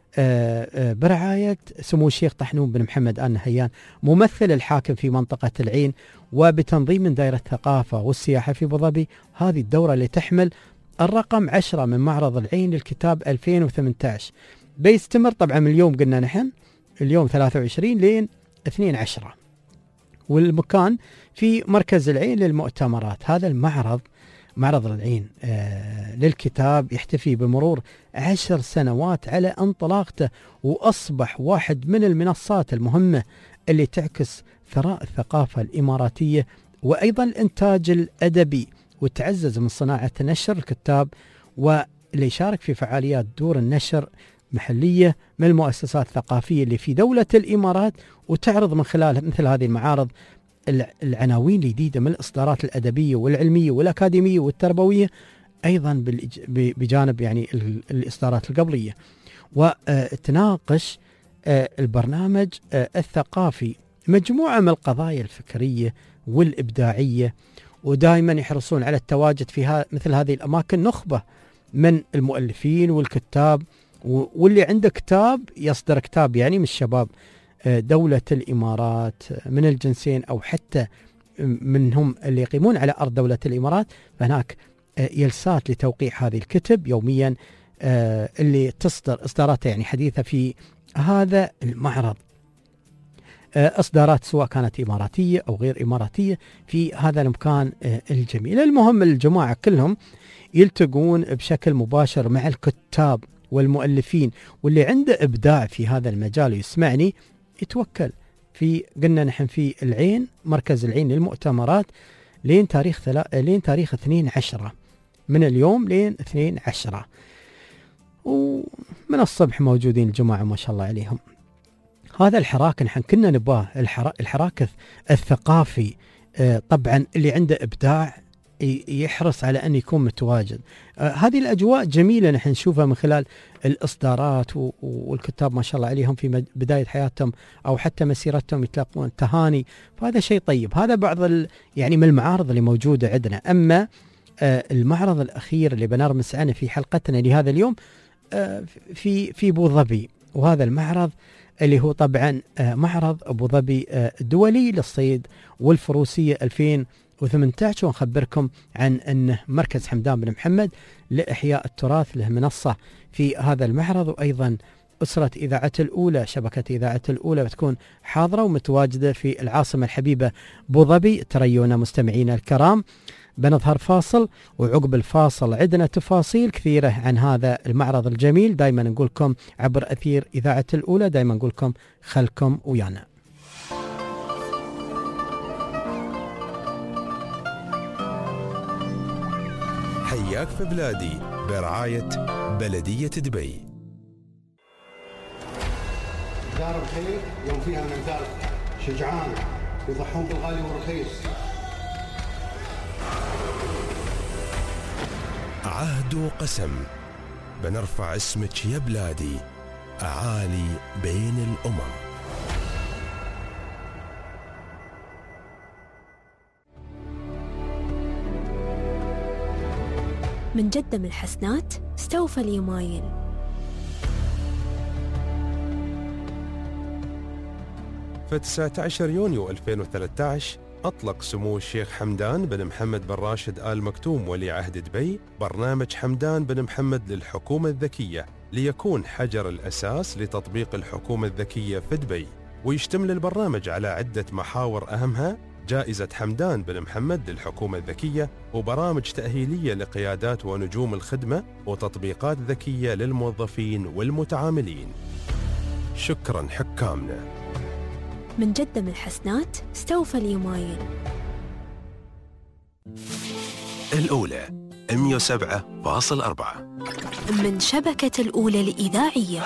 برعاية سمو الشيخ طحنون بن محمد آل نهيان ممثل الحاكم في منطقة العين، وبتنظيم من دائرة الثقافة والسياحة في أبو ظبي. هذه الدورة اللي تحمل الرقم عشرة من معرض العين للكتاب ألفين وثمانية عشر، بيستمر طبعا من اليوم قلنا نحن اليوم ثلاثة وعشرين لين اثنين عشرة، والمكان في مركز العين للمؤتمرات. هذا المعرض معرض العين آه للكتاب يحتفي بمرور عشر سنوات على انطلاقته، وأصبح واحد من المنصات المهمة اللي تعكس ثراء الثقافة الإماراتية وأيضا الإنتاج الأدبي، وتعزز من صناعة نشر الكتاب، واللي يشارك في فعاليات دور النشر محلية من المؤسسات الثقافية اللي في دولة الإمارات، وتعرض من خلال مثل هذه المعارض العناوين الجديدة من الإصدارات الأدبية والعلمية والأكاديمية والتربوية، أيضا بجانب يعني الإصدارات القبلية. وتناقش البرنامج الثقافي مجموعة من القضايا الفكرية والإبداعية، ودائما يحرصون على التواجد في مثل هذه الأماكن نخبة من المؤلفين والكتاب، واللي عنده كتاب يصدر كتاب يعني من الشباب دولة الإمارات من الجنسين أو حتى منهم اللي يقيمون على أرض دولة الإمارات، فهناك جلسات لتوقيع هذه الكتب يوميا اللي تصدر إصداراتها يعني حديثة في هذا المعرض، إصدارات سواء كانت إماراتية أو غير إماراتية في هذا المكان الجميل. المهم الجماعة كلهم يلتقون بشكل مباشر مع الكتاب والمؤلفين، واللي عنده إبداع في هذا المجال يسمعني يتوكل في قلنا نحن في العين مركز العين للمؤتمرات لين تاريخ ثلا... لين تاريخ اثنين عشرة، من اليوم لين اثنين عشرة، ومن الصبح موجودين الجماعة ما شاء الله عليهم. هذا الحراك نحن كنا نباه الحرا... الحراك الثقافي آه طبعا اللي عنده إبداع يحرص على أن يكون متواجد. آه هذه الأجواء جميلة نحن نشوفها من خلال الإصدارات والكتاب ما شاء الله عليهم في بداية حياتهم أو حتى مسيرتهم يتلاقون تهاني، فهذا شيء طيب. هذا بعض ال... يعني من المعارض اللي موجودة عندنا. أما آه المعرض الأخير اللي بنرمس عنه في حلقتنا لهذا اليوم آه في في أبو ظبي، وهذا المعرض اللي هو طبعا آه معرض أبو ظبي آه الدولي للصيد والفروسية ألفين وثمانية عشر. ونخبركم عن أن مركز حمدان بن محمد لإحياء التراث له منصة في هذا المعرض، وأيضا أسرة إذاعة الأولى شبكة إذاعة الأولى بتكون حاضرة ومتواجدة في العاصمة الحبيبة أبو ظبي. تريونا مستمعينا الكرام، بنظهر فاصل، وعقب الفاصل عندنا تفاصيل كثيرة عن هذا المعرض الجميل. دائما نقولكم عبر أثير إذاعة الأولى، دائما نقولكم خلكم ويانا. حياك في بلادي برعاية بلدية دبي. دار الخير يوم فيها الأمثال شجعان يضحون بالغالي والرخيص. عهد وقسم بنرفع اسمك يا بلادي أعالي بين الأمم. من جدة من الحسنات استوفى اليمايل. في تسعة عشر يونيو ألفين وثلاثة عشر أطلق سمو الشيخ حمدان بن محمد بن راشد آل مكتوم ولي عهد دبي برنامج حمدان بن محمد للحكومة الذكية، ليكون حجر الأساس لتطبيق الحكومة الذكية في دبي. ويشتمل البرنامج على عدة محاور أهمها جائزة حمدان بن محمد للحكومة الذكية، وبرامج تأهيلية لقيادات ونجوم الخدمة، وتطبيقات ذكية للموظفين والمتعاملين. شكرا حكامنا. من جدة من الحسنات استوفى اليومايل. الأولى مئة وسبعة فاصلة أربعة من شبكة الأولى الإذاعية.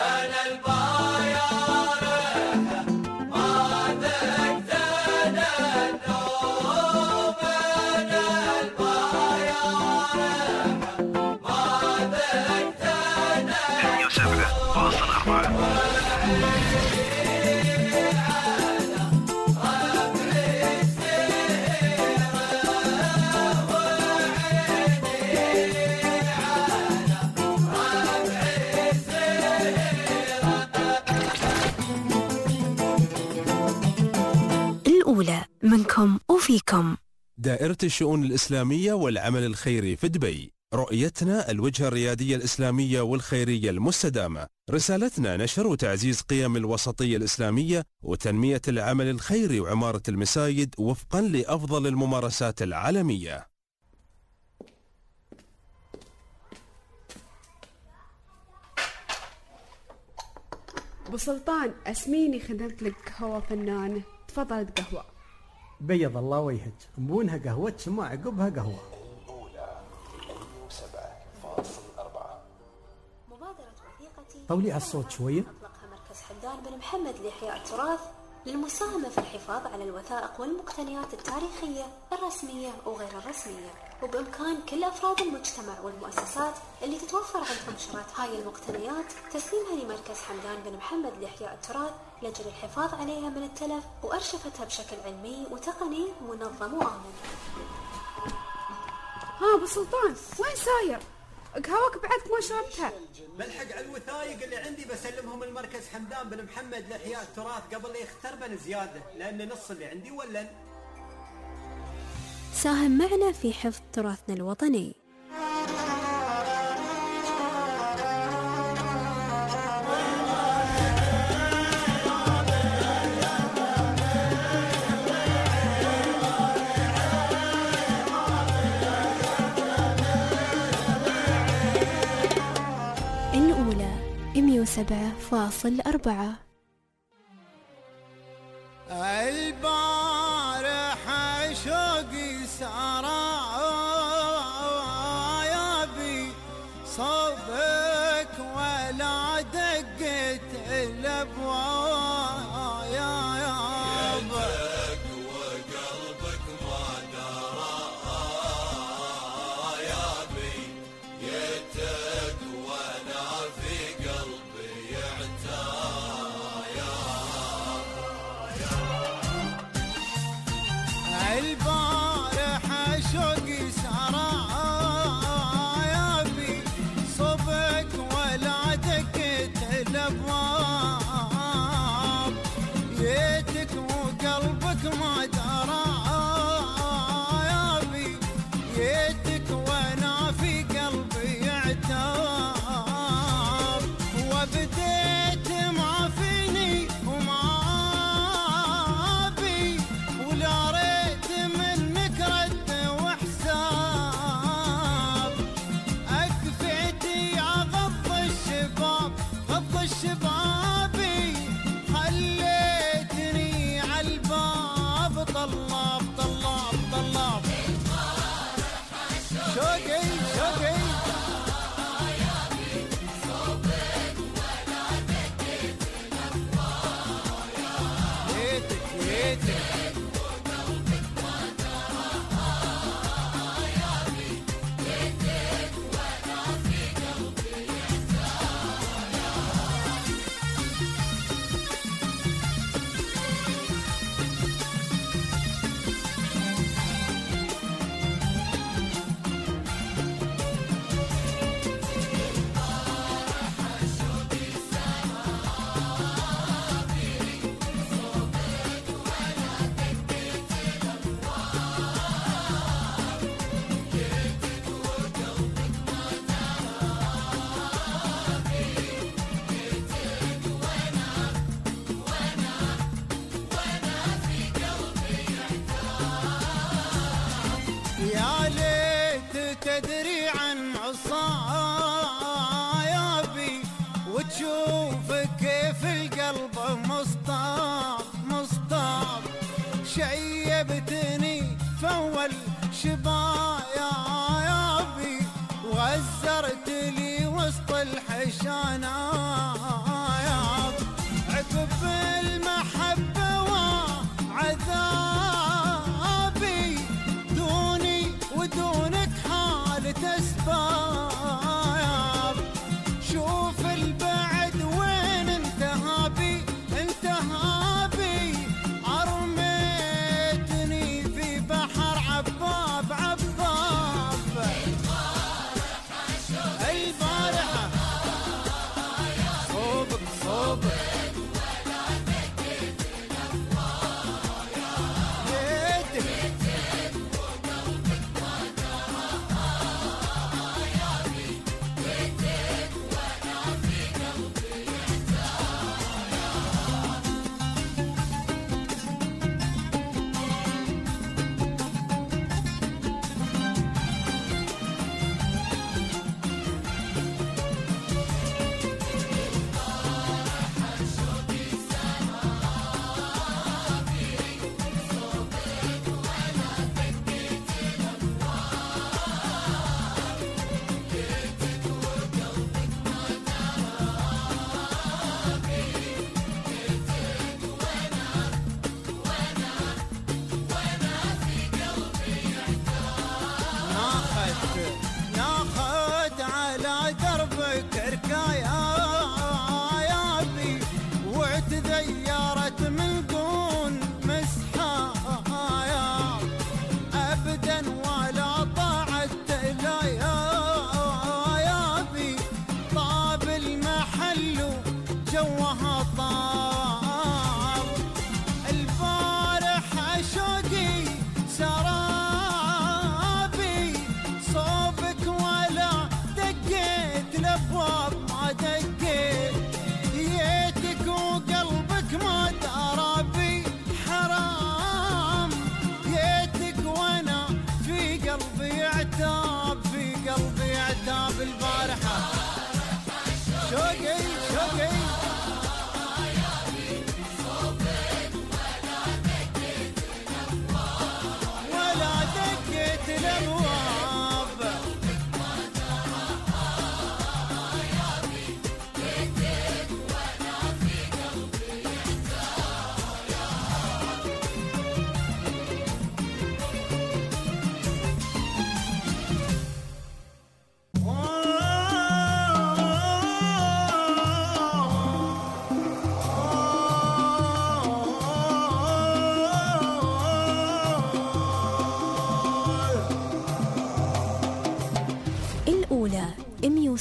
الأولى منكم وفيكم. دائرة الشؤون الإسلامية والعمل الخيري في دبي. رؤيتنا الوجهة الريادية الإسلامية والخيرية المستدامة. رسالتنا نشر وتعزيز قيم الوسطية الإسلامية وتنمية العمل الخيري وعمارة المساجد وفقا لأفضل الممارسات العالمية. أبو سلطان اسميني خدمت لك قهوة فنانة، تفضل قهوة. بيض الله وجهك، نبونها قهوة ثم عقبها قهوة. مبادرة وثيقتي طولي على الصوت شوية. أطلقها مركز حمدان بن محمد لإحياء التراث للمساهمة في الحفاظ على الوثائق والمقتنيات التاريخية الرسمية وغير الرسمية، وبإمكان كل أفراد المجتمع والمؤسسات اللي تتوفر عندهم شرايط هاي المقتنيات تسليمها لمركز حمدان بن محمد لإحياء التراث لأجل الحفاظ عليها من التلف وأرشفتها بشكل علمي وتقني منظم وآمن. ها أبو سلطان وين ساير؟ قهوك بعدك ما شربتها. بلحق على الوثائق اللي عندي بسلمهم المركز حمدان بن محمد لإحياء التراث قبل لا يختربن زيادة، لأن نص اللي عندي ولن. ساهم معنا في حفظ تراثنا الوطني. الأولى مئة وسبعة فاصلة أربعة. البارح شوقي سارا يا بي صوبك ولا دقت الابواب يا يابك وقلبك ما درى يا بي يتك وانا في قلبي اعتايا البارح شوقي سارا يا بي صبك ولا دقت الابواب يتك وقلبك ما درى يا بي يتك وانا في قلبي اعتاب وبديت ما فيني وما بي ولا ريت منك رد وحساب اكفيتي اغض الشباب غض الشبابي خليتني عالباب طلاب طلاب طلاب شوقي شوقي ليتك ليتك يا ليت تدري عن عصايبي وتشوف كيف القلب مصطاب مصطاب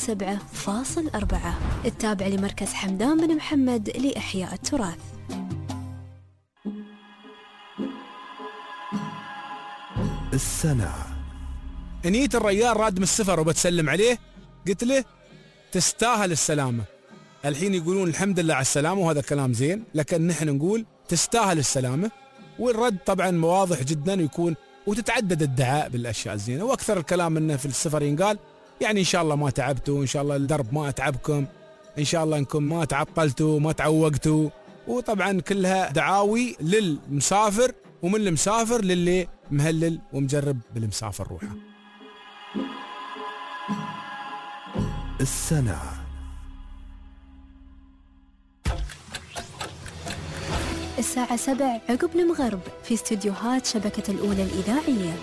وسبعة فاصل أربعة. التابع لمركز حمدان بن محمد لإحياء التراث. السنة. نيت الرجال راد من السفر وبتسلم عليه، قلت له تستاهل السلامة. الحين يقولون الحمد لله على السلامة وهذا كلام زين، لكن نحن نقول تستاهل السلامة. والرد طبعا واضح جدا ويكون وتتعدد الدعاء بالأشياء الزينة، وأكثر الكلام انه في السفر ينقال يعني إن شاء الله ما تعبتوا، إن شاء الله الدرب ما أتعبكم، إن شاء الله أنكم ما تعطلتوا ما تعوقتوا. وطبعا كلها دعاوي للمسافر ومن المسافر للي مهلل ومجرب بالمسافر روحه. السنة. الساعة سبع عقب المغرب في استديوهات شبكة الأولى الإذاعية.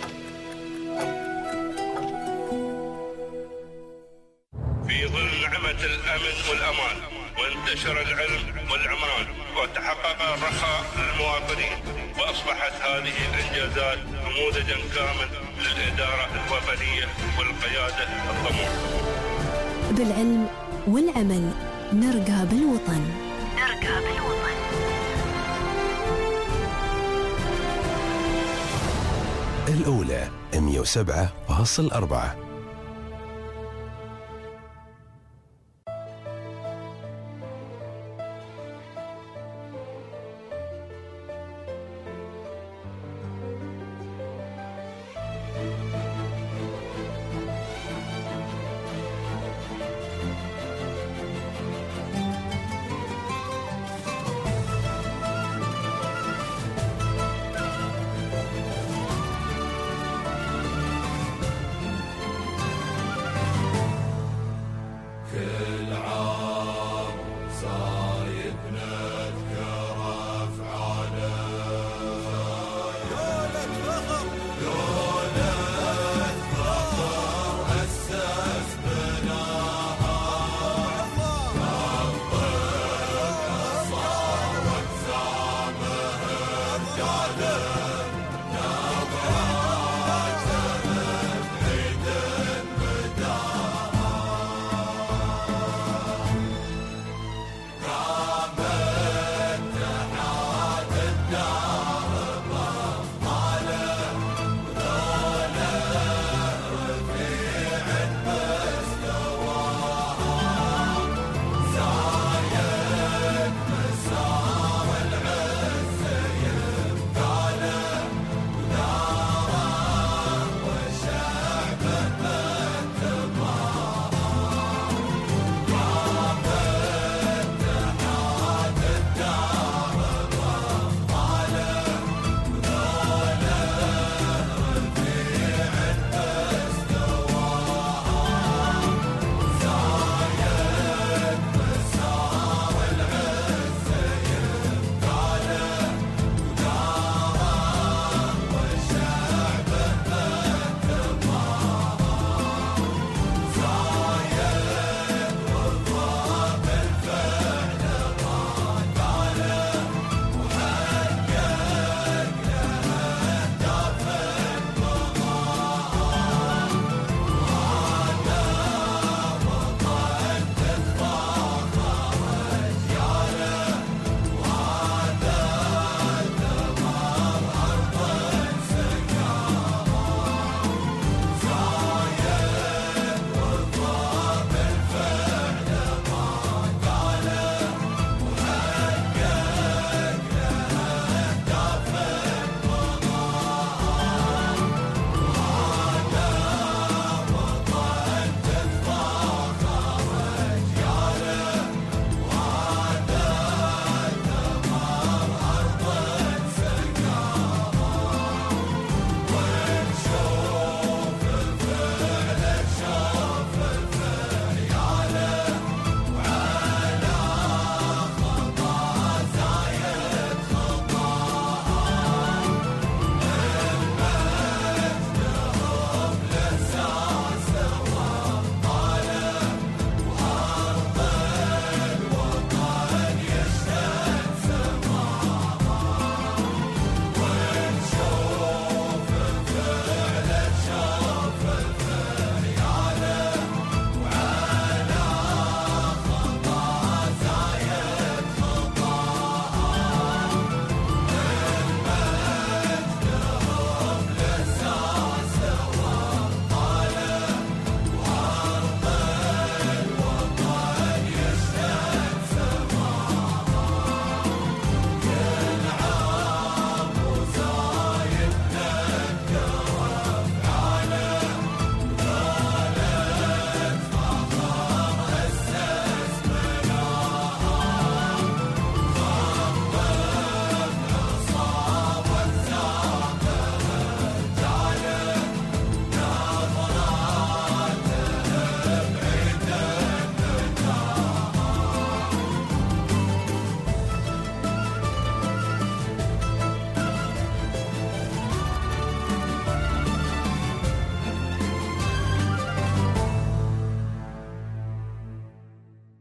في ظل نعمة الأمن والأمان وانتشر العلم والعمران وتحقق الرخاء للمواطنين، وأصبحت هذه الإنجازات نموذجا كامل للإدارة الوطنية والقيادة الطموح. بالعلم والعمل نرقى بالوطن. نرقى بالوطن. الأولى مئة وسبعة فاصل أربعة.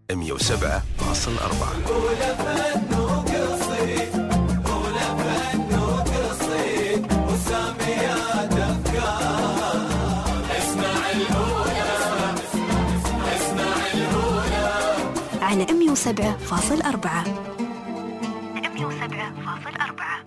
مئة وسبعة فاصل أربعة. على مئة وسبعة فاصل أربعة. مئة وسبعة فاصل أربعة.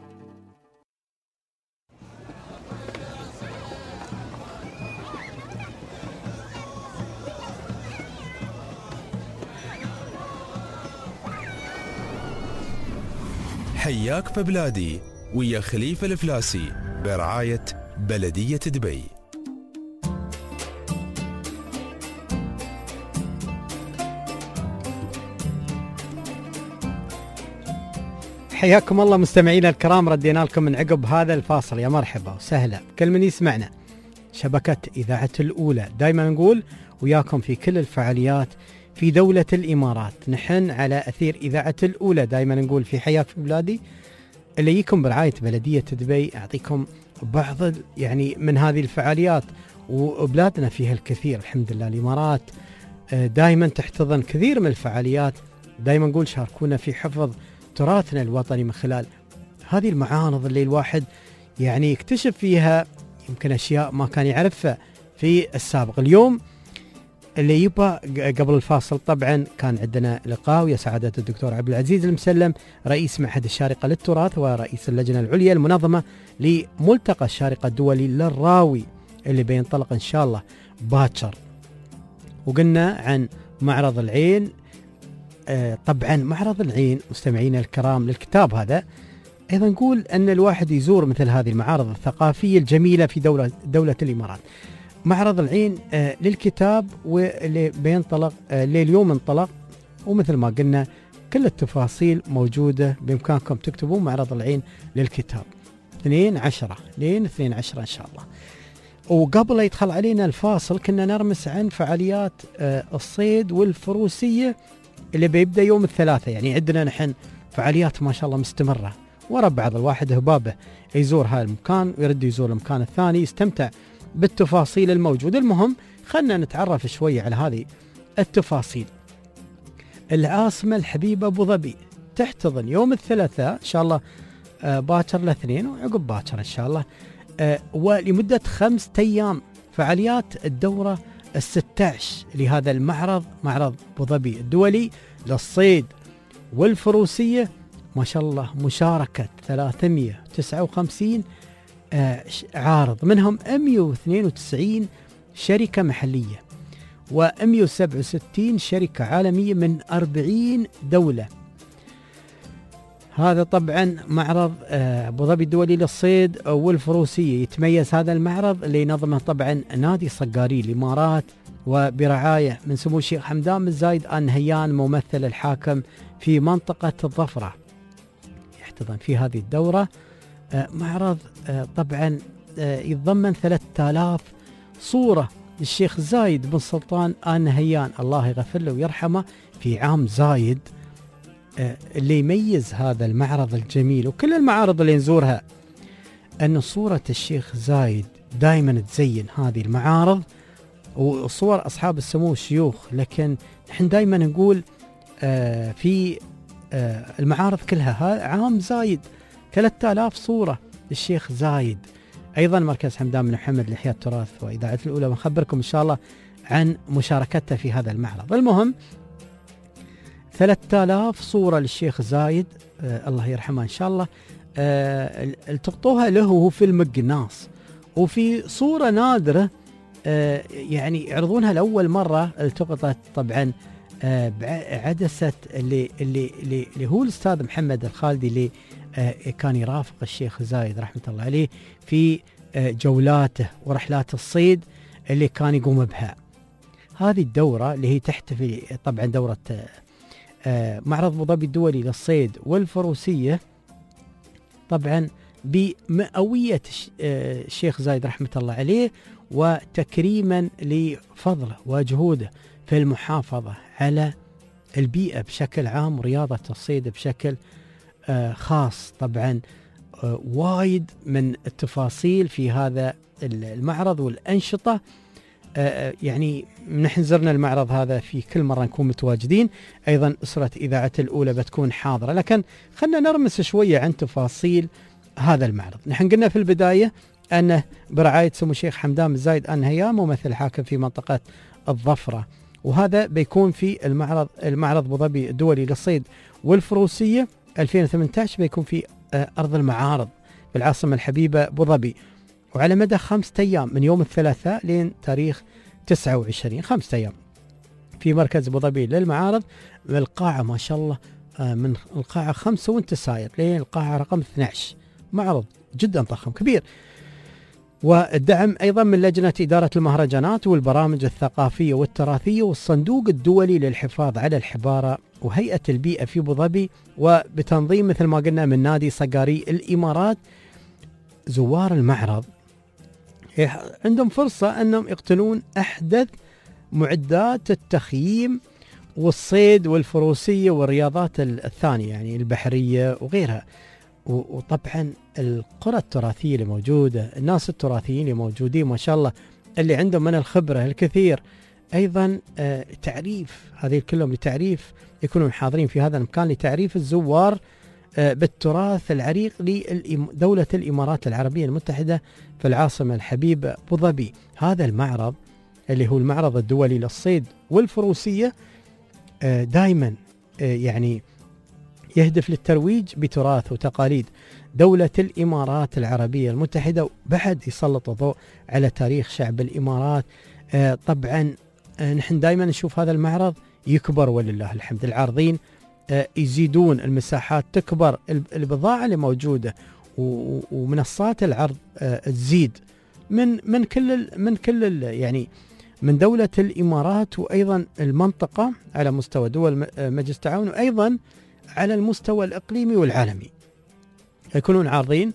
حياك في بلادي ويا خليفة الفلاسي برعاية بلدية دبي. حياكم الله مستمعينا الكرام، ردينا لكم من عقب هذا الفاصل. يا مرحبا وسهلا بكل من يسمعنا. شبكة إذاعة الأولى دائما نقول وياكم في كل الفعاليات في دولة الإمارات. نحن على أثير إذاعة الأولى دائما نقول في حياك في بلادي اللي يكون برعاية بلدية دبي. أعطيكم بعض يعني من هذه الفعاليات، وبلادنا فيها الكثير الحمد لله. الإمارات دائما تحتضن كثير من الفعاليات. دائما نقول شاركونا في حفظ تراثنا الوطني من خلال هذه المعارض اللي الواحد يعني يكتشف فيها يمكن أشياء ما كان يعرفها في السابق. اليوم اللي يبقى قبل الفاصل طبعا كان عندنا لقاء ويا سعادة الدكتور عبد العزيز المسلم رئيس معهد الشارقة للتراث ورئيس اللجنة العليا المنظمة لملتقى الشارقة الدولي للراوي اللي بينطلق إن شاء الله باكر. وقلنا عن معرض العين. آه طبعا معرض العين مستمعينا الكرام للكتاب هذا أيضا نقول أن الواحد يزور مثل هذه المعارض الثقافية الجميلة في دولة, دولة الإمارات. معرض العين آه للكتاب واللي بينطلق آه لليوم انطلق، ومثل ما قلنا كل التفاصيل موجودة بإمكانكم تكتبوا معرض العين للكتاب اثنين عشرة لين اثنين عشرة إن شاء الله. وقبل لا يدخل علينا الفاصل كنا نرمس عن فعاليات آه الصيد والفروسية اللي بيبدأ يوم الثلاثة. يعني عندنا نحن فعاليات ما شاء الله مستمرة ورا بعض. الواحد هبابه يزور هذا المكان ويرد يزور المكان الثاني يستمتع بالتفاصيل الموجودة. المهم خلنا نتعرف شوية على هذه التفاصيل. العاصمة الحبيبة أبو ظبي تحتضن يوم الثلاثاء إن شاء الله آه باكر الاثنين وعقب باكر إن شاء الله آه ولمدة خمسة أيام فعاليات الدورة الستة عشر لهذا المعرض، معرض أبو ظبي الدولي للصيد والفروسية. ما شاء الله مشاركة ثلاثمئة وتسعة وخمسين آه عارض، منهم مئة واثنين وتسعين شركة محلية ومئة وسبعة وستين شركة عالمية من أربعين دولة. هذا طبعا معرض آه أبو ظبي الدولي للصيد والفروسية. يتميز هذا المعرض اللي ينظمه طبعا نادي صقاري الإمارات وبرعاية من سمو الشيخ حمدان بن زايد آل نهيان ممثل الحاكم في منطقة الظفرة. يحتضن في هذه الدورة آه معرض آه طبعا آه يتضمن ثلاثة آلاف صورة للشيخ زايد بن سلطان آل نهيان الله يغفر له ويرحمه في عام زايد. آه اللي يميز هذا المعرض الجميل وكل المعارض اللي نزورها أن صورة الشيخ زايد دائما تزين هذه المعارض وصور أصحاب السمو الشيوخ. لكن نحن دائما نقول آه في آه المعارض كلها عام زايد ثلاثة آلاف صورة للشيخ زايد. أيضا مركز حمدان بن محمد لإحياء التراث وإذاعة الأولى بنخبركم إن شاء الله عن مشاركته في هذا المعرض. المهم ثلاثة آلاف صورة للشيخ زايد آه الله يرحمه إن شاء الله آه التقطوها له وهو في المقناص. وفي صورة نادرة آه يعني يعرضونها لأول مرة التقطت طبعا آه بعدسة اللي, اللي, اللي, اللي هو الأستاذ محمد الخالدي اللي آه كان يرافق الشيخ زايد رحمة الله عليه في آه جولاته ورحلات الصيد اللي كان يقوم بها. هذه الدورة اللي هي تحتفي طبعا دورة آه معرض أبو ظبي الدولي للصيد والفروسية طبعا بمئوية آه الشيخ زايد رحمة الله عليه وتكريما لفضله وجهوده في المحافظة على البيئة بشكل عام ورياضة الصيد بشكل آه خاص. طبعا آه وايد من التفاصيل في هذا المعرض والأنشطة آه يعني نحن زرنا المعرض هذا في كل مرة نكون متواجدين. أيضا أسرة إذاعة الأولى بتكون حاضرة، لكن خلنا نرمس شوية عن تفاصيل هذا المعرض. نحن قلنا في البداية أنه برعاية سمو الشيخ حمدان بن زايد آل نهيان ممثل حاكم في منطقة الظفرة، وهذا بيكون في المعرض المعرض أبو ظبي الدولي للصيد والفروسية ألفين وثمانية عشر، بيكون في أرض المعارض بالعاصمة الحبيبة أبو ظبي، وعلى مدى خمسة أيام من يوم الثلاثاء لين تاريخ تسعة وعشرين، خمسة أيام في مركز أبو ظبي للمعارض. القاعة ما شاء الله من القاعة خمسة وانت ساير لين القاعة رقم اثني عشر، معرض جدا ضخم كبير. والدعم أيضا من لجنة إدارة المهرجانات والبرامج الثقافية والتراثية والصندوق الدولي للحفاظ على الحضارة وهيئة البيئة في أبو ظبي، وبتنظيم مثل ما قلنا من نادي صقاري الإمارات. زوار المعرض عندهم فرصة أنهم يقتنون أحدث معدات التخييم والصيد والفروسية والرياضات الثانية يعني البحرية وغيرها، وطبعا القرى التراثية اللي موجودة، الناس التراثيين اللي موجودين ما شاء الله اللي عندهم من الخبرة الكثير. أيضا آه تعريف هذه كلهم لتعريف يكونون حاضرين في هذا المكان لتعريف الزوار آه بالتراث العريق لدولة الإمارات العربية المتحدة في العاصمة الحبيبة أبو ظبي. هذا المعرض اللي هو المعرض الدولي للصيد والفروسية آه دائما آه يعني يهدف للترويج بتراث وتقاليد دولة الإمارات العربية المتحدة، وبعد يسلط الضوء على تاريخ شعب الإمارات. آه طبعا آه نحن دائما نشوف هذا المعرض يكبر ولله الحمد، العارضين آه يزيدون، المساحات تكبر، البضاعة اللي موجودة ومنصات العرض آه تزيد من من كل من كل يعني من دولة الإمارات، وأيضا المنطقة على مستوى دول مجلس التعاون، وأيضا على المستوى الإقليمي والعالمي يكونون عارضين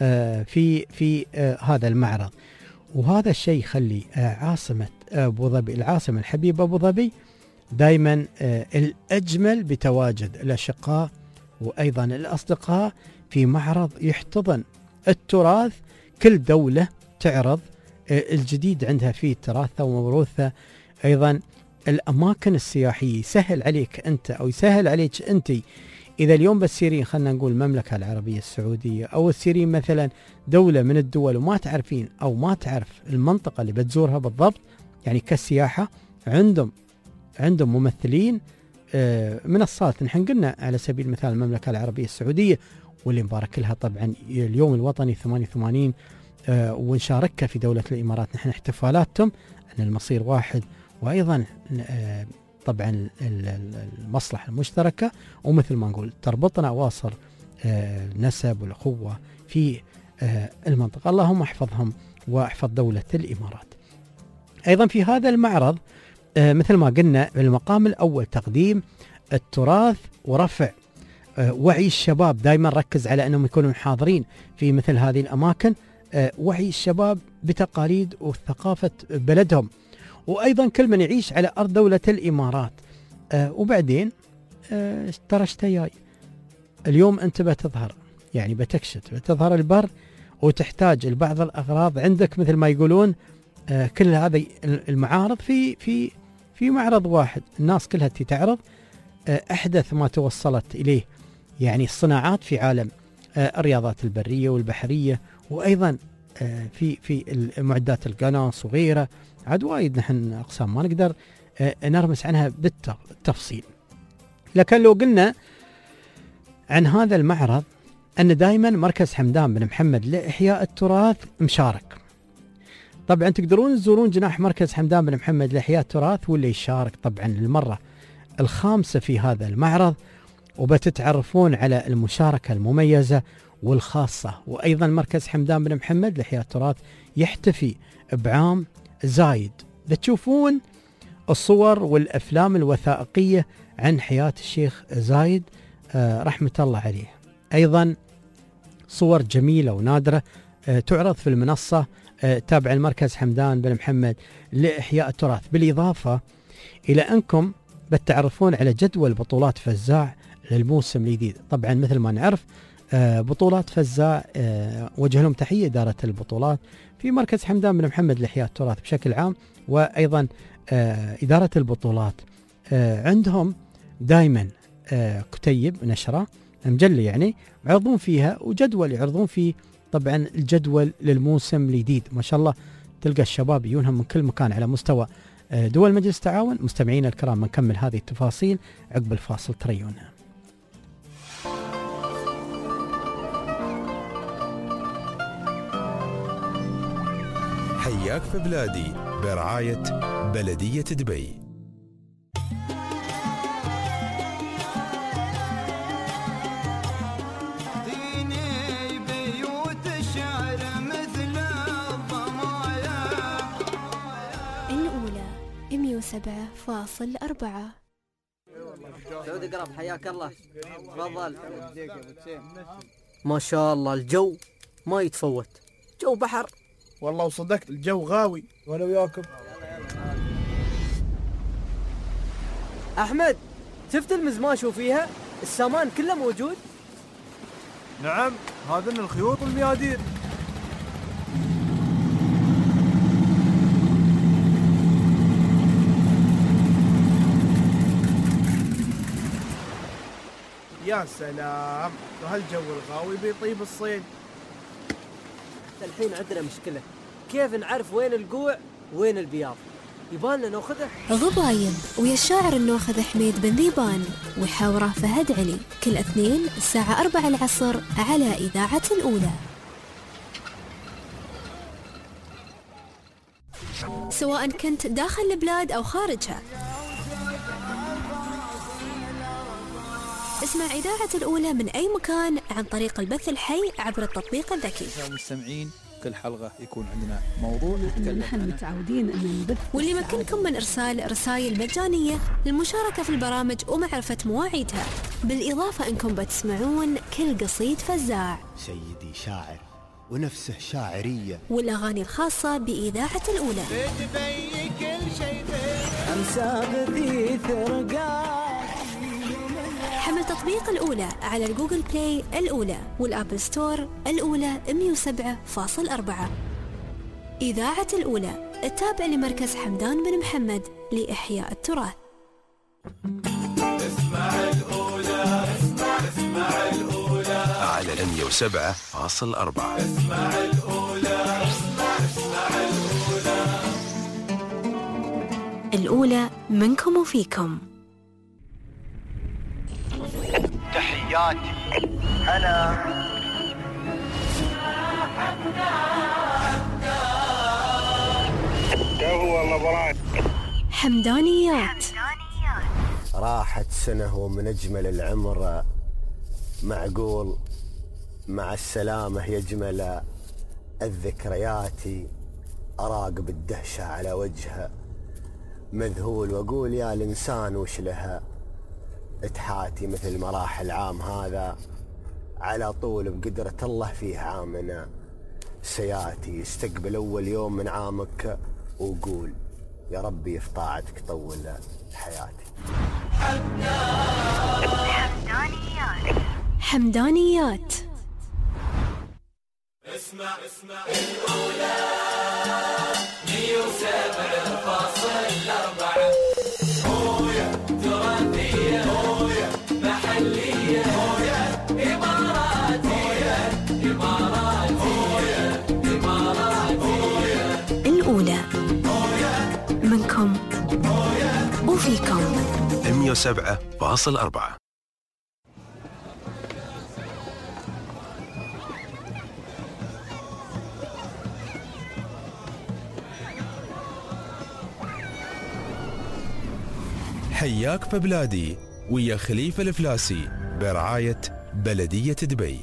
في في هذا المعرض. وهذا الشيء يخلي عاصمة أبو ظبي العاصمة الحبيبة أبو ظبي دائما الأجمل بتواجد الأشقاء وأيضا الأصدقاء في معرض يحتضن التراث. كل دولة تعرض الجديد عندها في تراثها وموروثها. أيضا الأماكن السياحية يسهل عليك أنت أو يسهل عليك أنت إذا اليوم بتسيرين خلنا نقول المملكة العربية السعودية أو تسيرين مثلا دولة من الدول وما تعرفين أو ما تعرف المنطقة اللي بتزورها بالضبط يعني كالسياحة، عندهم عندهم ممثلين آه منصات. نحن قلنا على سبيل المثال المملكة العربية السعودية واللي مبارك لها طبعا اليوم الوطني ثمانية وثمانين آه ونشاركها في دولة الإمارات. نحن احتفالاتهم أن المصير واحد، وأيضا آه طبعا المصلحة المشتركة، ومثل ما نقول تربطنا أواصر آه النسب والأخوة في آه المنطقة. اللهم احفظهم واحفظ دولة الإمارات. أيضا في هذا المعرض آه مثل ما قلنا المقام الأول تقديم التراث ورفع آه وعي الشباب. دائما ركز على أنهم يكونوا حاضرين في مثل هذه الأماكن، آه وعي الشباب بتقاليد وثقافة بلدهم، وأيضا كل من يعيش على أرض دولة الإمارات. آه وبعدين آه ترى اشتياي اليوم أنت بتظهر يعني بتكشت بتظهر البر وتحتاج لبعض الأغراض عندك مثل ما يقولون آه كل هذه المعارض في في في معرض واحد. الناس كلها تعرض آه أحدث ما توصلت إليه يعني الصناعات في عالم آه الرياضات البرية والبحرية، وأيضا آه في في معدات القناص وغيرها. عاد وايد نحن أقسام ما نقدر آه نرمس عنها بالتفصيل. لكن لو قلنا عن هذا المعرض أن دائما مركز حمدان بن محمد لإحياء التراث مشارك. طبعا تقدرون تزورون جناح مركز حمدان بن محمد لإحياء التراث واللي يشارك طبعا للمرة الخامسة في هذا المعرض، وبتتعرفون على المشاركة المميزة والخاصة. وأيضا مركز حمدان بن محمد لإحياء التراث يحتفي بعام زايد، بتشوفون الصور والأفلام الوثائقية عن حياة الشيخ زايد آه رحمة الله عليه. أيضا صور جميلة ونادرة آه تعرض في المنصة آه تابع المركز حمدان بن محمد لإحياء التراث، بالإضافة إلى أنكم بتعرفون على جدول بطولات فزاع للموسم الجديد. طبعا مثل ما نعرف آه بطولات فزاع آه وجه لهم تحية إدارة البطولات في مركز حمدان بن محمد لإحياء التراث بشكل عام، وأيضا آه إدارة البطولات آه عندهم دائما آه كتيب نشرة مجلة يعني يعرضون فيها وجدول يعرضون فيه طبعا الجدول للموسم الجديد. ما شاء الله تلقى الشباب يجونهم من كل مكان على مستوى دول مجلس التعاون. مستمعينا الكرام نكمل هذه التفاصيل عقب الفاصل، تريونا. حياك في بلادي برعاية بلدية دبي. سبعة فاصل أربعة. سعود قرب حياك الله، تفضل. ما شاء الله الجو ما يتفوت، جو بحر والله، وصدقت الجو غاوي. وانا وياكم. احمد شفت المزماش وفيها السامان كله موجود؟ نعم، هذا من الخيوط والميادين. يا سلام، وهالجو الغاوي بيطيب الصيد. الحين عندنا مشكلة، كيف نعرف وين القوع وين البياض؟ يبالنا ناخذه. غبايب ويا الشاعر الناخذ حميد بن ذيبان وحاوره فهد علي، كل اثنين الساعة أربعة العصر على إذاعة الأولى. سواء كنت داخل البلاد أو خارجها، اسمع إذاعة الأولى من أي مكان عن طريق البث الحي عبر التطبيق الذكي. المستمعين كل حلقة يكون عندنا موضوع نتكلم نحن متعودين أن نبث، واللي يمكنكم من إرسال رسائل مجانية للمشاركة في البرامج ومعرفة مواعيدها، بالإضافة أنكم بتسمعون كل قصيد فزاع، سيدي شاعر ونفسه شاعرية، والأغاني الخاصة بإذاعة الأولى. حمل تطبيق الأولى على الجوجل بلاي الأولى والأبل ستور الأولى مئة وسبعة فاصلة أربعة. إذاعة الأولى التابع لمركز حمدان بن محمد لإحياء التراث. اسمع الأولى، اسمع اسمع الأولى على مئة وسبعة فاصلة أربعة. اسمع الأولى، اسمع اسمع الأولى. الأولى منكم وفيكم. تحياتي أنا حمدانيات. راحت سنة ومن أجمل العمر معقول مع السلامة يجمل الذكريات، أراقب الدهشة على وجهها مذهول وأقول يا الإنسان وش لها اتحاتي مثل مراحل عام هذا على طول بقدرة الله فيه عامنا سياتي. استقبل أول يوم من عامك وقول يا ربي في طاعتك طول حياتي. حمدانيات. حمدانيات. اسمع اسمع الأولى مئة وسبعة فاصلة أربعة. هويا تراثية، هويا محلية، هويا إماراتية، إماراتية، إماراتية. الأولى منكم وفيكم. مئة وسبعة فاصلة أربعة. حياك في بلادي ويا خليفة الفلاسي برعاية بلدية دبي.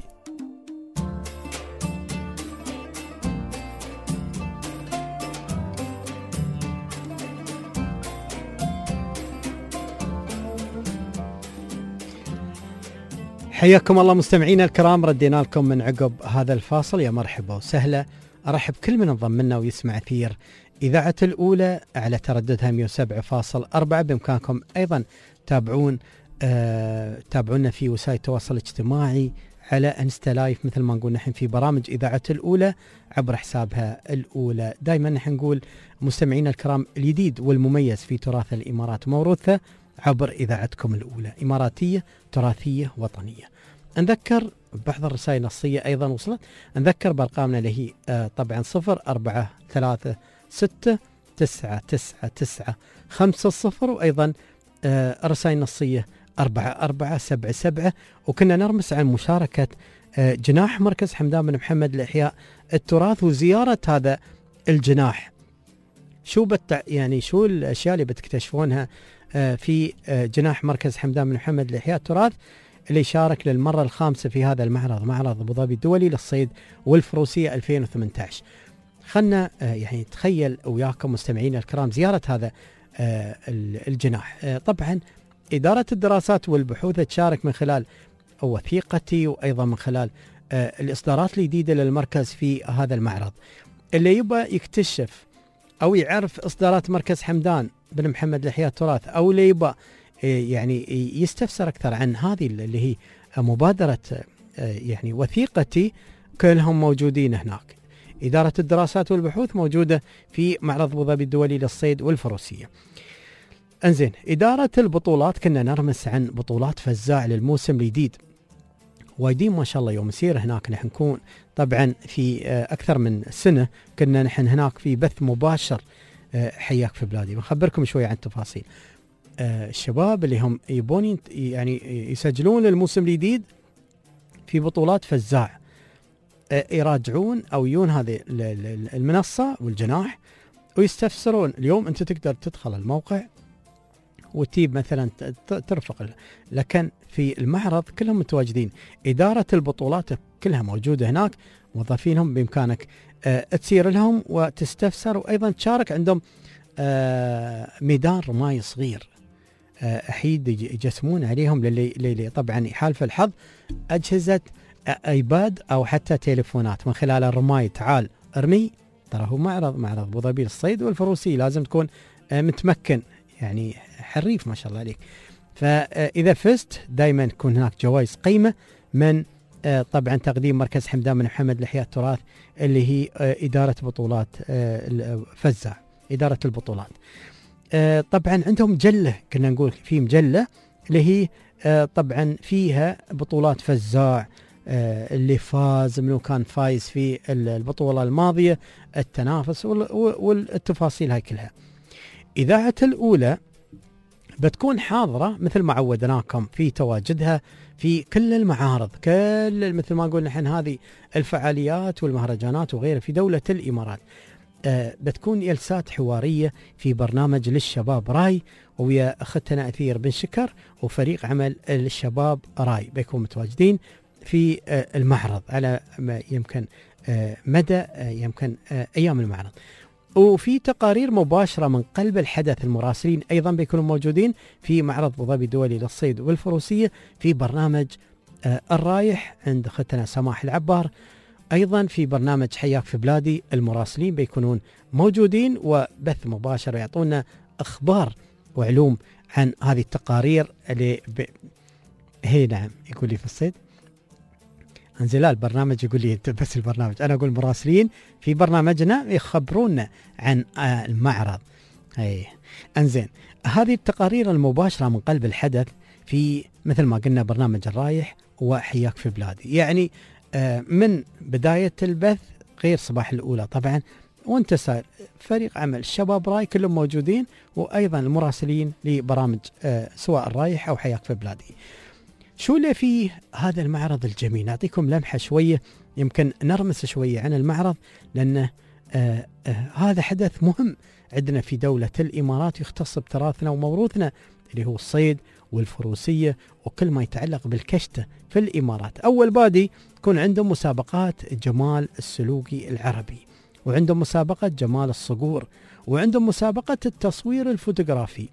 حياكم الله مستمعينا الكرام، ردينا لكم من عقب هذا الفاصل. يا مرحبا وسهلا، أرحب كل من انضم لنا ويسمع أثير إذاعة الأولى على ترددها مئة وسبعة فاصلة أربعة. بإمكانكم أيضا تابعون آه تابعونا في وسائل التواصل الاجتماعي على انستا لايف مثل ما نقول نحن في برامج إذاعة الأولى عبر حسابها الأولى. دائما نحن نقول مستمعينا الكرام الجديد والمميز في تراث الإمارات موروثة عبر إذاعتكم الأولى، إماراتية تراثية وطنية. نذكر بعض الرسائل النصية أيضا وصلت، نذكر بأرقامنا اللي هي آه طبعا صفر أربعة ثلاثة ستة تسعة تسعة تسعة خمسة صفر، وأيضا آه رسائل نصية أربعة أربعة سبعة سبعة. وكنا نرمس عن مشاركة آه جناح مركز حمدان بن محمد لإحياء التراث وزيارة هذا الجناح. شو بت يعني شو الأشياء اللي بتكتشفونها آه في آه جناح مركز حمدان بن محمد لإحياء التراث اللي شارك للمرة الخامسة في هذا المعرض، معرض أبو ظبي الدولي للصيد والفروسية ألفين وثمانية عشر. خلنا آه يعني تخيل وياكم مستمعين الكرام زيارة هذا آه الجناح. آه طبعا إدارة الدراسات والبحوث تشارك من خلال وثيقتي وأيضا من خلال آه الإصدارات الجديدة للمركز في هذا المعرض. اللي يبغى يكتشف أو يعرف إصدارات مركز حمدان بن محمد لإحياء التراث، أو اللي يبغى يعني يستفسر أكثر عن هذه اللي هي مبادرة يعني وثيقتي، كلهم موجودين هناك. إدارة الدراسات والبحوث موجودة في معرض أبو ظبي الدولي للصيد والفروسية. انزين، إدارة البطولات كنا نرمس عن بطولات فزاع للموسم الجديد، وايدين ما شاء الله يوم نسير هناك. نحن نكون طبعا في أكثر من سنة كنا نحن هناك في بث مباشر. حياك في بلادي، بخبركم شوي عن التفاصيل. الشباب اللي هم يبون يعني يسجلون الموسم الجديد في بطولات فزاع يراجعون أو يجون هذه المنصة والجناح ويستفسرون. اليوم أنت تقدر تدخل الموقع وتجيب مثلا ترفق، لكن في المعرض كلهم متواجدين. إدارة البطولات كلها موجودة هناك، موظفينهم بإمكانك تسير لهم وتستفسر، وأيضا تشارك. عندهم ميدان رماي صغير أحيد يجسمون عليهم للي, للي طبعا يحالف الحظ أجهزة ايباد أو حتى تليفونات من خلال الرماي. تعال ارمي، ترى هو معرض معرض أبو ظبي للصيد والفروسية، لازم تكون متمكن يعني حريف ما شاء الله عليك. فإذا فزت دائما يكون هناك جوائز قيمة من طبعا تقديم مركز حمدان بن محمد لإحياء التراث اللي هي إدارة بطولات فزاع، إدارة البطولات. طبعا عندهم مجلة، كنا نقول في مجلة اللي هي طبعا فيها بطولات فزاع، اللي فاز منو كان فايز في البطولة الماضية، التنافس والتفاصيل هاي كلها. إذاعة الأولى بتكون حاضرة مثل ما عودناكم في تواجدها في كل المعارض، كل مثل ما نقول نحن هذه الفعاليات والمهرجانات وغيرها في دولة الإمارات. آه بتكون جلسات حوارية في برنامج للشباب راي ويا أختنا أثير بن شكر وفريق عمل الشباب راي، بيكونوا متواجدين في آه المعرض على ما يمكن آه مدى آه يمكن آه أيام المعرض. وفي تقارير مباشرة من قلب الحدث، المراسلين أيضا بيكونوا موجودين في معرض أبو ظبي الدولي للصيد والفروسية في برنامج آه الرايح عند أختنا سماح العبار. أيضا في برنامج حياك في بلادي المراسلين بيكونون موجودين وبث مباشر ويعطونا أخبار وعلوم عن هذه التقارير اللي ب... هي نعم يقول لي في الصيد انزلال البرنامج يقول لي انت بس البرنامج، انا اقول مراسلين في برنامجنا يخبرونا عن المعرض. اي انزين، هذه التقارير المباشره من قلب الحدث في مثل ما قلنا برنامج الرايح وحياك في بلادي، يعني من بدايه البث غير صباح الاولى طبعا، وانت صار فريق عمل الشباب راي كلهم موجودين، وايضا المراسلين لبرامج سواء الرايح او حياك في بلادي. شو اللي فيه هذا المعرض الجميل؟ نعطيكم لمحة شوية، يمكن نرمس شوية عن المعرض، لأنه آه آه هذا حدث مهم عندنا في دولة الإمارات يختص بتراثنا وموروثنا اللي هو الصيد والفروسية وكل ما يتعلق بالكشتة في الإمارات. أول بادي تكون عندهم مسابقات جمال السلوكي العربي، وعندهم مسابقة جمال الصقور، وعندهم مسابقة التصوير الفوتوغرافي.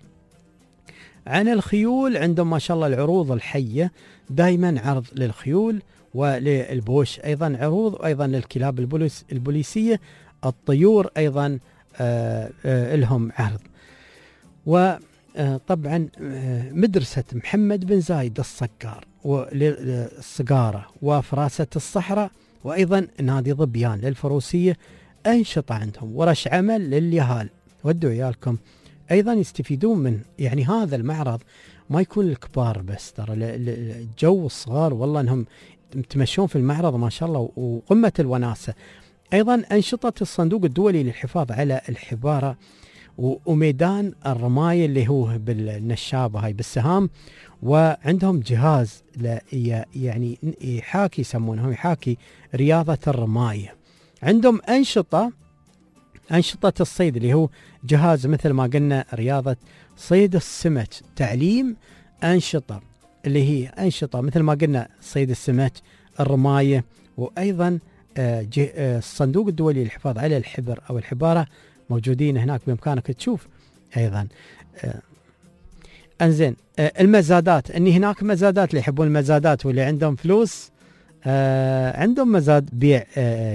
عن الخيول عندهم ما شاء الله العروض الحية، دائما عرض للخيول وللبوش، أيضا عروض، وأيضا للكلاب البوليس البوليسية. الطيور أيضا آه آه لهم عرض. وطبعا آه مدرسة محمد بن زايد الصقار للصقارة وفراسة الصحراء، وأيضا نادي ظبيان للفروسية، أنشطة عندهم، ورش عمل لليهال. ودوا عيالكم أيضا يستفيدون من يعني هذا المعرض، ما يكون الكبار بس، ترى الجو الصغار والله أنهم تمشون في المعرض ما شاء الله وقمة الوناسة. أيضا أنشطة الصندوق الدولي للحفاظ على الحبارة وميدان الرماية اللي هو بالنشابة هاي بالسهام، وعندهم جهاز يعني يحاكي يسمونه يحاكي رياضة الرماية. عندهم أنشطة أنشطة الصيد اللي هو جهاز مثل ما قلنا رياضة صيد السمك، تعليم أنشطة اللي هي أنشطة مثل ما قلنا صيد السمك، الرماية، وأيضا الصندوق الدولي للحفاظ على الحبر أو الحبارة موجودين هناك بإمكانك تشوف. أيضا أنزين المزادات، أني هناك مزادات اللي يحبون المزادات واللي عندهم فلوس عندهم مزاد بيع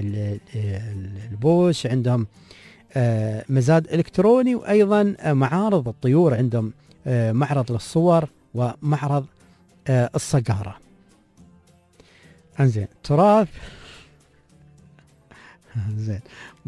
البوش، عندهم مزاد إلكتروني، وأيضا معارض الطيور، عندهم معرض للصور ومعرض الصقارة. أنزين تراث أنزين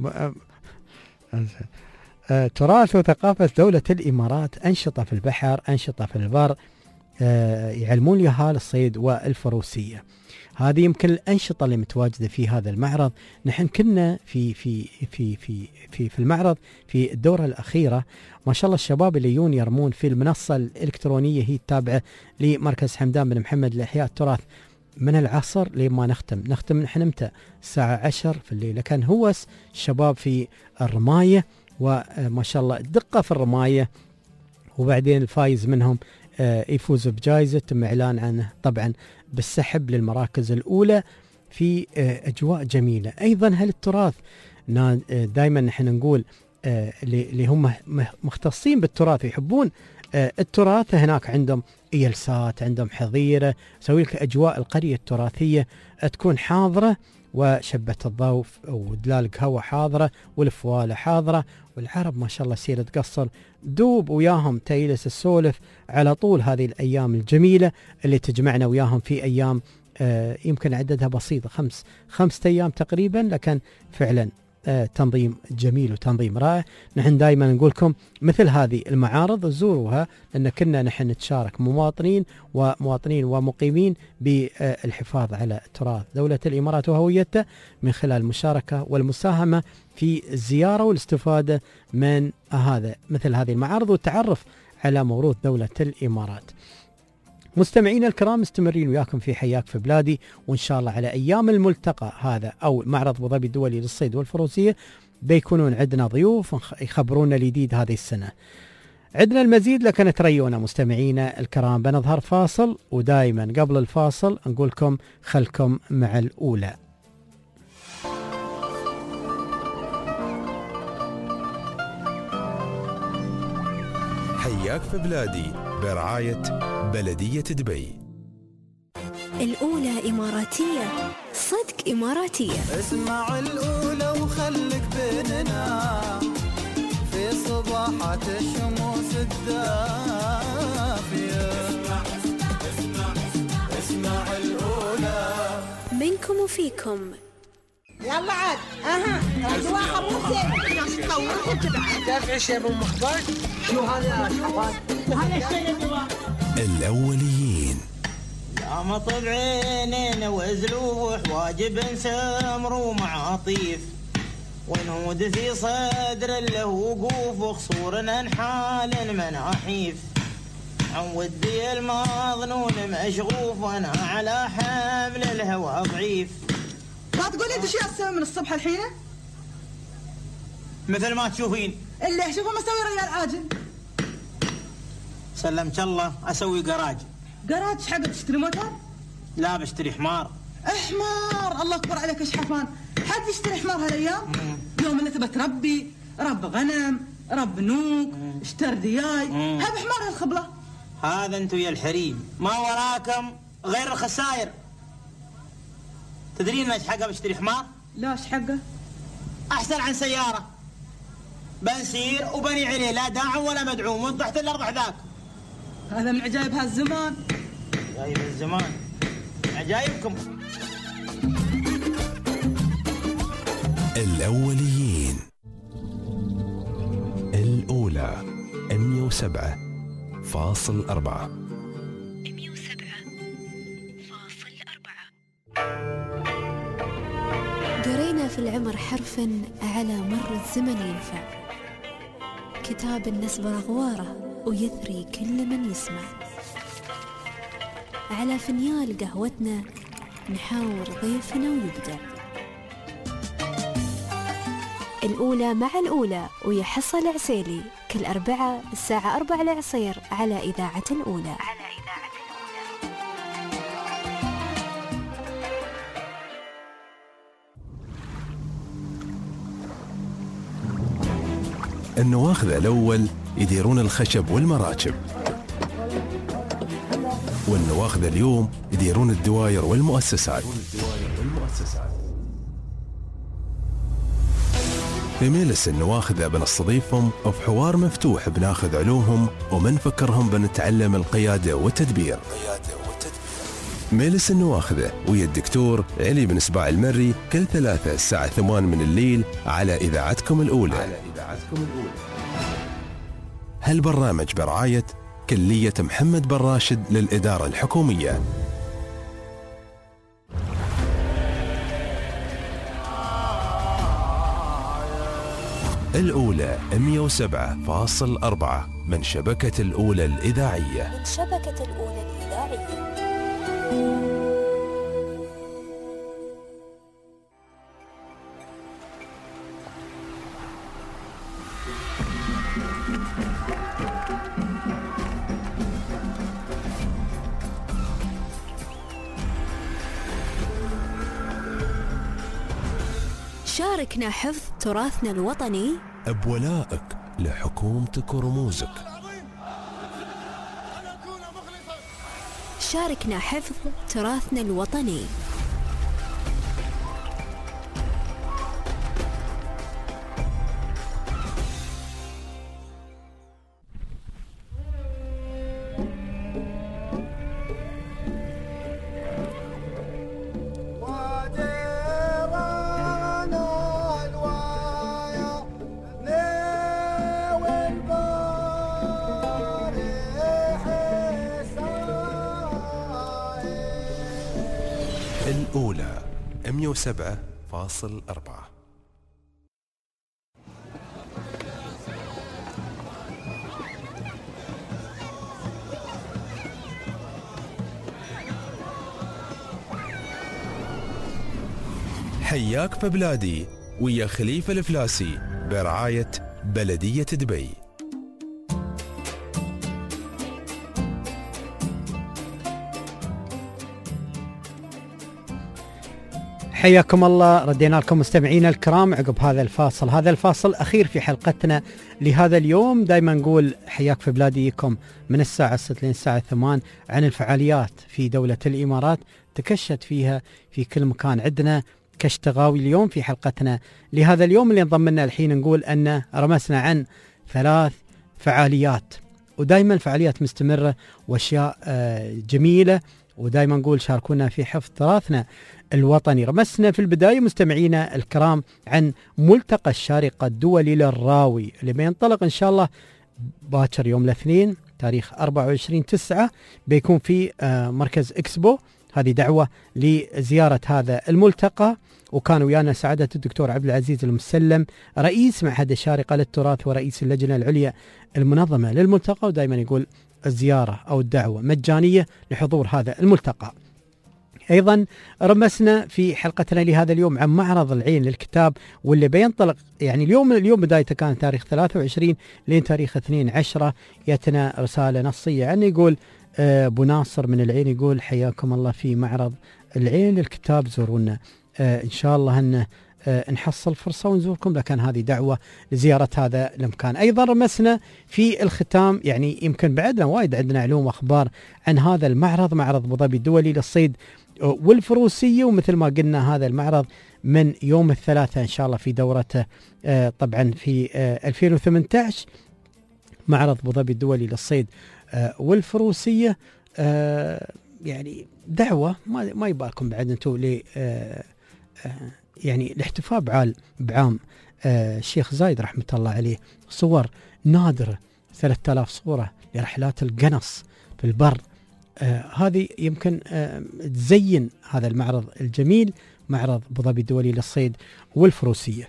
أنزين آه، تراث وثقافة دولة الإمارات، أنشطة في البحر، أنشطة في البر، آه، يعلمون اليهال الصيد والفروسية. هذه يمكن الأنشطة اللي متواجدة في هذا المعرض. نحن كنا في في في في في في المعرض في الدورة الأخيرة، ما شاء الله الشباب اللي يجون يرمون في المنصة الإلكترونية هي التابعة لمركز حمدان بن محمد لإحياء التراث من العصر لما نختم نختم نحن متى الساعة عشر في الليل. كان هوس الشباب في الرماية، وما شاء الله الدقة في الرماية، وبعدين الفايز منهم يفوز بجائزة تم إعلان عنه طبعا بالسحب للمراكز الأولى في أجواء جميلة. أيضا هل التراث دائما نحن نقول اللي هم مختصين بالتراث يحبون التراث، هناك عندهم جلسات، عندهم حظيرة، سوي لك أجواء القرية التراثية تكون حاضرة، وشبة الضوء ودلال قهوة حاضرة، والفوالة حاضرة، والعرب ما شاء الله سيرة تقصر دوب وياهم تجلس السولف على طول هذه الأيام الجميلة اللي تجمعنا وياهم في أيام آه يمكن عددها بسيطة، خمس خمسة أيام تقريبا، لكن فعلا آه تنظيم جميل وتنظيم رائع. نحن دائما نقولكم مثل هذه المعارض زوروها، لأن كنا نحن نتشارك مواطنين ومواطنين ومقيمين بالحفاظ على تراث دولة الإمارات وهويتها من خلال المشاركة والمساهمة في الزيارة والاستفادة من هذا مثل هذه المعارض والتعرف على موروث دولة الإمارات. مستمعين الكرام مستمرين وياكم في حياك في بلادي، وإن شاء الله على أيام الملتقى هذا أو معرض أبو ظبي الدولي للصيد والفروسية بيكونون عندنا ضيوف يخبرونا الجديد هذه السنة. عندنا المزيد لكن تريونا مستمعينا الكرام. بنظهر فاصل، ودائما قبل الفاصل نقولكم خلكم مع الأولى. حياك في بلادي برعاية بلدية دبي. الأولى إماراتية، صدق إماراتية. اسمع الأولى وخلك بيننا في صباحات الشموس الدافية. اسمع اسمع اسمع اسمع الأولى منكم وفيكم. يلا عاد اها اجواء خموسه ناس تطور وتبعد دافع شيء ابو مخبر. شو هذا يا شباب؟ هذا الشيء الاوليين يا مطب عينين وزلوح واجب سمر ومعاطيف، ونود في صدر له وقوف وخصور انحال مناحيف، عن ودي المظنون مشغوف وانا على حمل الهوى ضعيف. لا تقولي انت شو اسوي من الصبح الحين؟ مثل ما تشوفين. اللي اشوفه مسوي ريال عاجل. سلمك الله اسوي قراج. قراج ايش حق تشتري موتر؟ لا بشتري حمار. حمار؟ الله اكبر عليك ايش حفان، حد يشتري حمار هالايام؟ يوم اللي تبى تربي، رب غنم، رب نوق، اشتر دياي، هب حمار الخبله. هذا انتو يا الحريم ما وراكم غير الخساير. تدرين ايش حقه بشتري حمار؟ لا ايش حقه؟ احسن عن سياره. بنسير وبني عليه لا داع ولا مدعوم، وضحت الارض ذاك. هذا من عجائب هالزمان. عجائب الزمان. عجايبكم. الأوليين. الأولى مئة وسبعة فاصل أربعة. مئة وسبعة فاصل أربعة. قرينا في العمر حرفا على مر الزمن ينفع، كتاب النسب أغواره ويثري كل من يسمع. على فنيال قهوتنا نحاور ضيفنا ويبدع. الأولى مع الأولى ويا حصة العسيلي كل أربعة الساعة أربعة العصير على إذاعة الأولى. على إذاعة الأولى. النواخذة الأول يديرون الخشب والمراكب، والنواخذة اليوم يديرون الدواير والمؤسسات. في مجلس النواخذة بنستضيفهم وفي حوار مفتوح بناخذ علومهم ومنفكرهم بنتعلم القيادة والتدبير. مجلس النواخذة ويا الدكتور علي بن سباع المري كل ثلاثة الساعة ثمان من الليل على إذاعتكم الأولى. على إذاعتكم الأولى. هالبرنامج برعاية كلية محمد بن راشد للإدارة الحكومية. الأولى مئة وسبعة فاصل أربعة من شبكة الأولى الإذاعية. من شبكة الأولى الإذاعية. شاركنا حفظ تراثنا الوطني بولائك لحكومتك ورموزك. شاركنا حفظ تراثنا الوطني. الأولى مئة وسبعة فاصل أربعة. حياك في بلادي ويا خليفة الفلاسي برعاية بلدية دبي. حياكم الله، ردينا لكم مستمعينا الكرام عقب هذا الفاصل. هذا الفاصل أخير في حلقتنا لهذا اليوم. دائما نقول حياك في بلاديكم من الساعة ستة لين الساعة ثمان عن الفعاليات في دولة الإمارات تكشت فيها في كل مكان. عندنا كشتغاوي اليوم في حلقتنا لهذا اليوم اللي انضم لنا الحين. نقول أن رمسنا عن ثلاث فعاليات، ودائما فعاليات مستمرة وأشياء جميلة، ودائما نقول شاركونا في حفظ تراثنا الوطني. رمسنا في البداية مستمعينا الكرام عن ملتقى الشارقة الدولي للراوي اللي بينطلق إن شاء الله باكر يوم الاثنين تاريخ أربعة وعشرين تسعة، بيكون في مركز إكسبو. هذه دعوة لزيارة هذا الملتقى، وكان ويانا سعادة الدكتور عبد العزيز المسلم رئيس معهد الشارقة للتراث ورئيس اللجنة العليا المنظمة للملتقى، ودائما يقول الزيارة أو الدعوة مجانية لحضور هذا الملتقى. أيضا رمسنا في حلقتنا لهذا اليوم عن معرض العين للكتاب، واللي بينطلق يعني اليوم اليوم بدايته كان تاريخ ثلاثة وعشرين لين تاريخ اثنين عشرة. ياتنا رسالة نصية عنه يقول أبو ناصر من العين يقول حياكم الله في معرض العين للكتاب، زورونا إن شاء الله أن نحصل فرصة ونزوركم، لكن هذه دعوة لزيارة هذا المكان. أيضا رمسنا في الختام يعني يمكن بعدنا وايد عندنا علوم وأخبار عن هذا المعرض، معرض أبو ظبي الدولي للصيد والفروسية. ومثل ما قلنا هذا المعرض من يوم الثلاثاء إن شاء الله في دورته طبعا في ألفين وثمانية عشر، معرض أبو ظبي الدولي للصيد والفروسية يعني دعوة ما ما يبالكم بعد أنتم ل يعني الاحتفاء بعال بعام الشيخ زايد رحمة الله عليه، صور نادرة ثلاثة آلاف صورة لرحلات القنص في البر. آه هذه يمكن آه تزين هذا المعرض الجميل، معرض أبو ظبي الدولي للصيد والفروسية.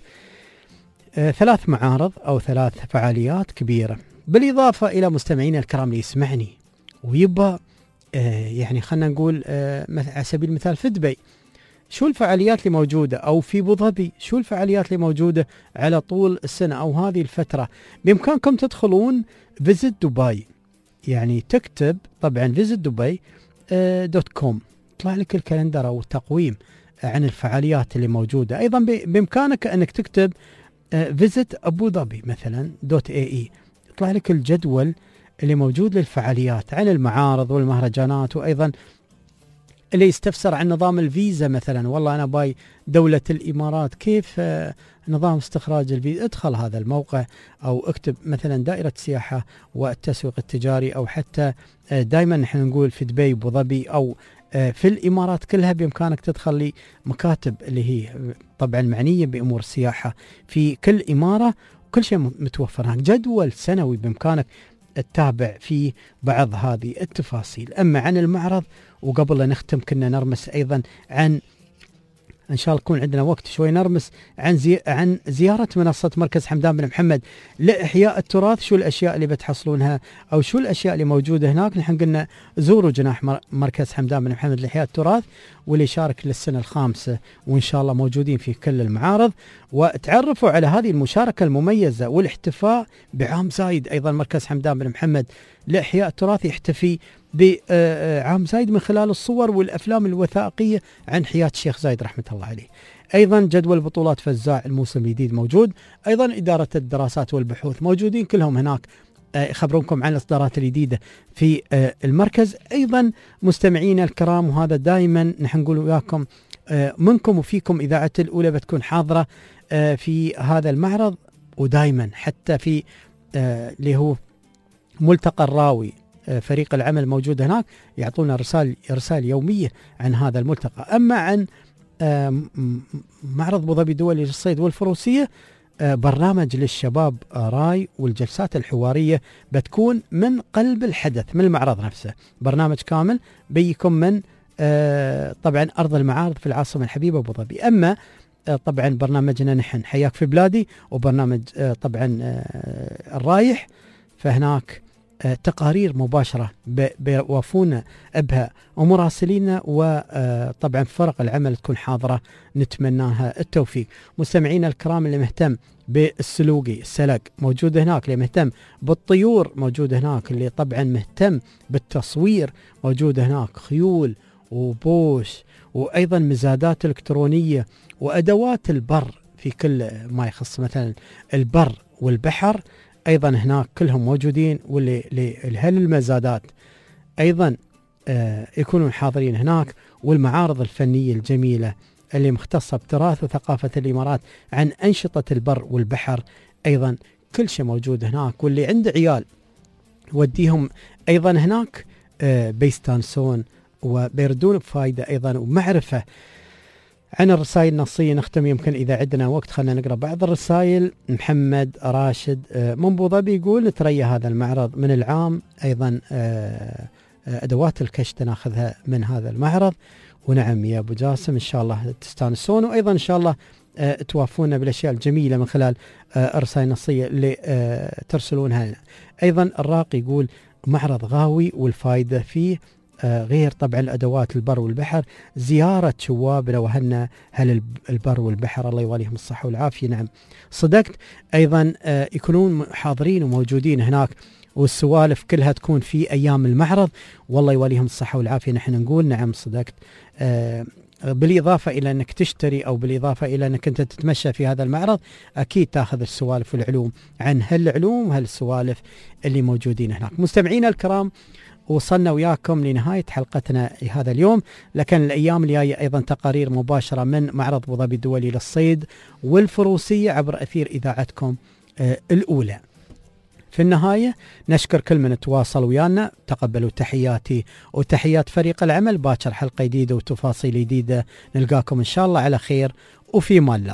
آه ثلاث معارض أو ثلاث فعاليات كبيرة، بالإضافة إلى مستمعينا الكرام اللي يسمعني ويبقى آه يعني خلنا نقول آه على سبيل المثال في دبي شو الفعاليات اللي موجودة، أو في أبو ظبي شو الفعاليات اللي موجودة على طول السنة أو هذه الفترة. بإمكانكم تدخلون فيزيت دبي، يعني تكتب طبعا فيزيت دبي دوت كوم، يطلع لك الكالندر أو التقويم عن الفعاليات اللي موجودة. أيضا بإمكانك أنك تكتب فيزيت أبو ظبي مثلا دوت اي اي، يطلع لك الجدول اللي موجود للفعاليات عن المعارض والمهرجانات، وأيضا اللي يستفسر عن نظام الفيزا مثلا، والله أنا باي دولة الإمارات كيف نظام استخراج الفيزا، ادخل هذا الموقع أو اكتب مثلا دائرة السياحة والتسويق التجاري، أو حتى دائما نحن نقول في دبي أبو ظبي أو في الإمارات كلها، بإمكانك تدخل لمكاتب اللي هي طبعا معنية بأمور السياحة في كل إمارة، وكل شيء متوفر هناك، جدول سنوي بإمكانك تتابع فيه بعض هذه التفاصيل. أما عن المعرض، وقبل لا نختم كنا نرمس أيضا عن إن شاء الله يكون عندنا وقت شوي نرمس عن زي عن زيارة منصة مركز حمدان بن محمد لإحياء التراث، شو الأشياء اللي بتحصلونها أو شو الأشياء اللي موجودة هناك. نحن قلنا زوروا جناح مركز حمدان بن محمد لإحياء التراث، واللي يشارك للسنة الخامسة وإن شاء الله موجودين في كل المعارض، وتعرفوا على هذه المشاركة المميزة والاحتفاء بعام زايد. أيضا مركز حمدان بن محمد لإحياء التراث يحتفي بعام زايد من خلال الصور والأفلام الوثائقية عن حياة الشيخ زايد رحمة الله عليه. أيضا جدول بطولات فزاع الموسم الجديد موجود، أيضا إدارة الدراسات والبحوث موجودين كلهم هناك يخبرونكم عن الإصدارات الجديدة في المركز. أيضا مستمعينا الكرام، وهذا دائما نحن نقول وياكم منكم وفيكم، إذاعة الأولى بتكون حاضرة في هذا المعرض، ودائما حتى في اللي هو ملتقى الراوي فريق العمل موجود هناك، يعطونا رسائل رسائل يومية عن هذا الملتقى. أما عن معرض أبو ظبي الدولي للصيد والفروسية، برنامج للشباب راي والجلسات الحوارية بتكون من قلب الحدث من المعرض نفسه، برنامج كامل بيكم من طبعا أرض المعارض في العاصمة الحبيبة أبو ظبي. أما طبعا برنامجنا نحن حياك في بلادي، وبرنامج طبعا الرايح، فهناك تقارير مباشرة بيوافونا بها ومراسلينا، وطبعا فرق العمل تكون حاضرة، نتمناها التوفيق. مستمعينا الكرام، اللي مهتم بالسلوقي السلق موجود هناك، اللي مهتم بالطيور موجود هناك، اللي طبعا مهتم بالتصوير موجود هناك، خيول وبوش، وأيضا مزادات إلكترونية وأدوات البر في كل ما يخص مثلا البر والبحر، أيضا هناك كلهم موجودين. واللي لهل المزادات أيضا آه يكونون حاضرين هناك، والمعارض الفنية الجميلة اللي مختصة بتراث وثقافة الإمارات عن أنشطة البر والبحر، أيضا كل شيء موجود هناك. واللي عنده عيال وديهم أيضا هناك آه بيستانسون وبيردون بفائدة أيضا ومعرفة عن الرسائل النصية. نختم يمكن إذا عندنا وقت خلينا نقرأ بعض الرسائل. محمد راشد من أبو ظبي يقول نتريا هذا المعرض من العام، أيضا أدوات الكشت ناخذها من هذا المعرض. ونعم يا أبو جاسم، إن شاء الله تستانسون، وأيضا إن شاء الله توافونا بالأشياء الجميلة من خلال الرسائل النصية اللي ترسلونها لنا. أيضا الراقي يقول معرض غاوي والفائدة فيه غير طبعا الأدوات البر والبحر، زيارة شوابنا وهنا هل البر والبحر الله يواليهم الصحة والعافية. نعم صدقت، أيضا يكونون حاضرين وموجودين هناك، والسوالف كلها تكون في أيام المعرض، والله يواليهم الصحة والعافية. نحن نقول نعم صدقت، بالإضافة إلى أنك تشتري أو بالإضافة إلى أنك أنت تتمشى في هذا المعرض، أكيد تأخذ السوالف والعلوم عن هالعلوم وهالسوالف اللي موجودين هناك. مستمعينا الكرام، وصلنا وياكم لنهاية حلقتنا هذا اليوم، لكن الأيام الجاية أيضا تقارير مباشرة من معرض أبو ظبي الدولي للصيد والفروسية عبر أثير إذاعتكم الأولى. في النهاية نشكر كل من تواصل ويانا، تقبلوا تحياتي وتحيات فريق العمل. باكر حلقة جديدة وتفاصيل جديدة، نلقاكم إن شاء الله على خير وفي مان الله.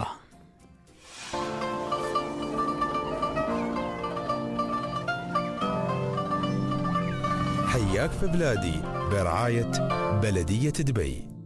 حياك في بلادي برعاية بلدية دبي.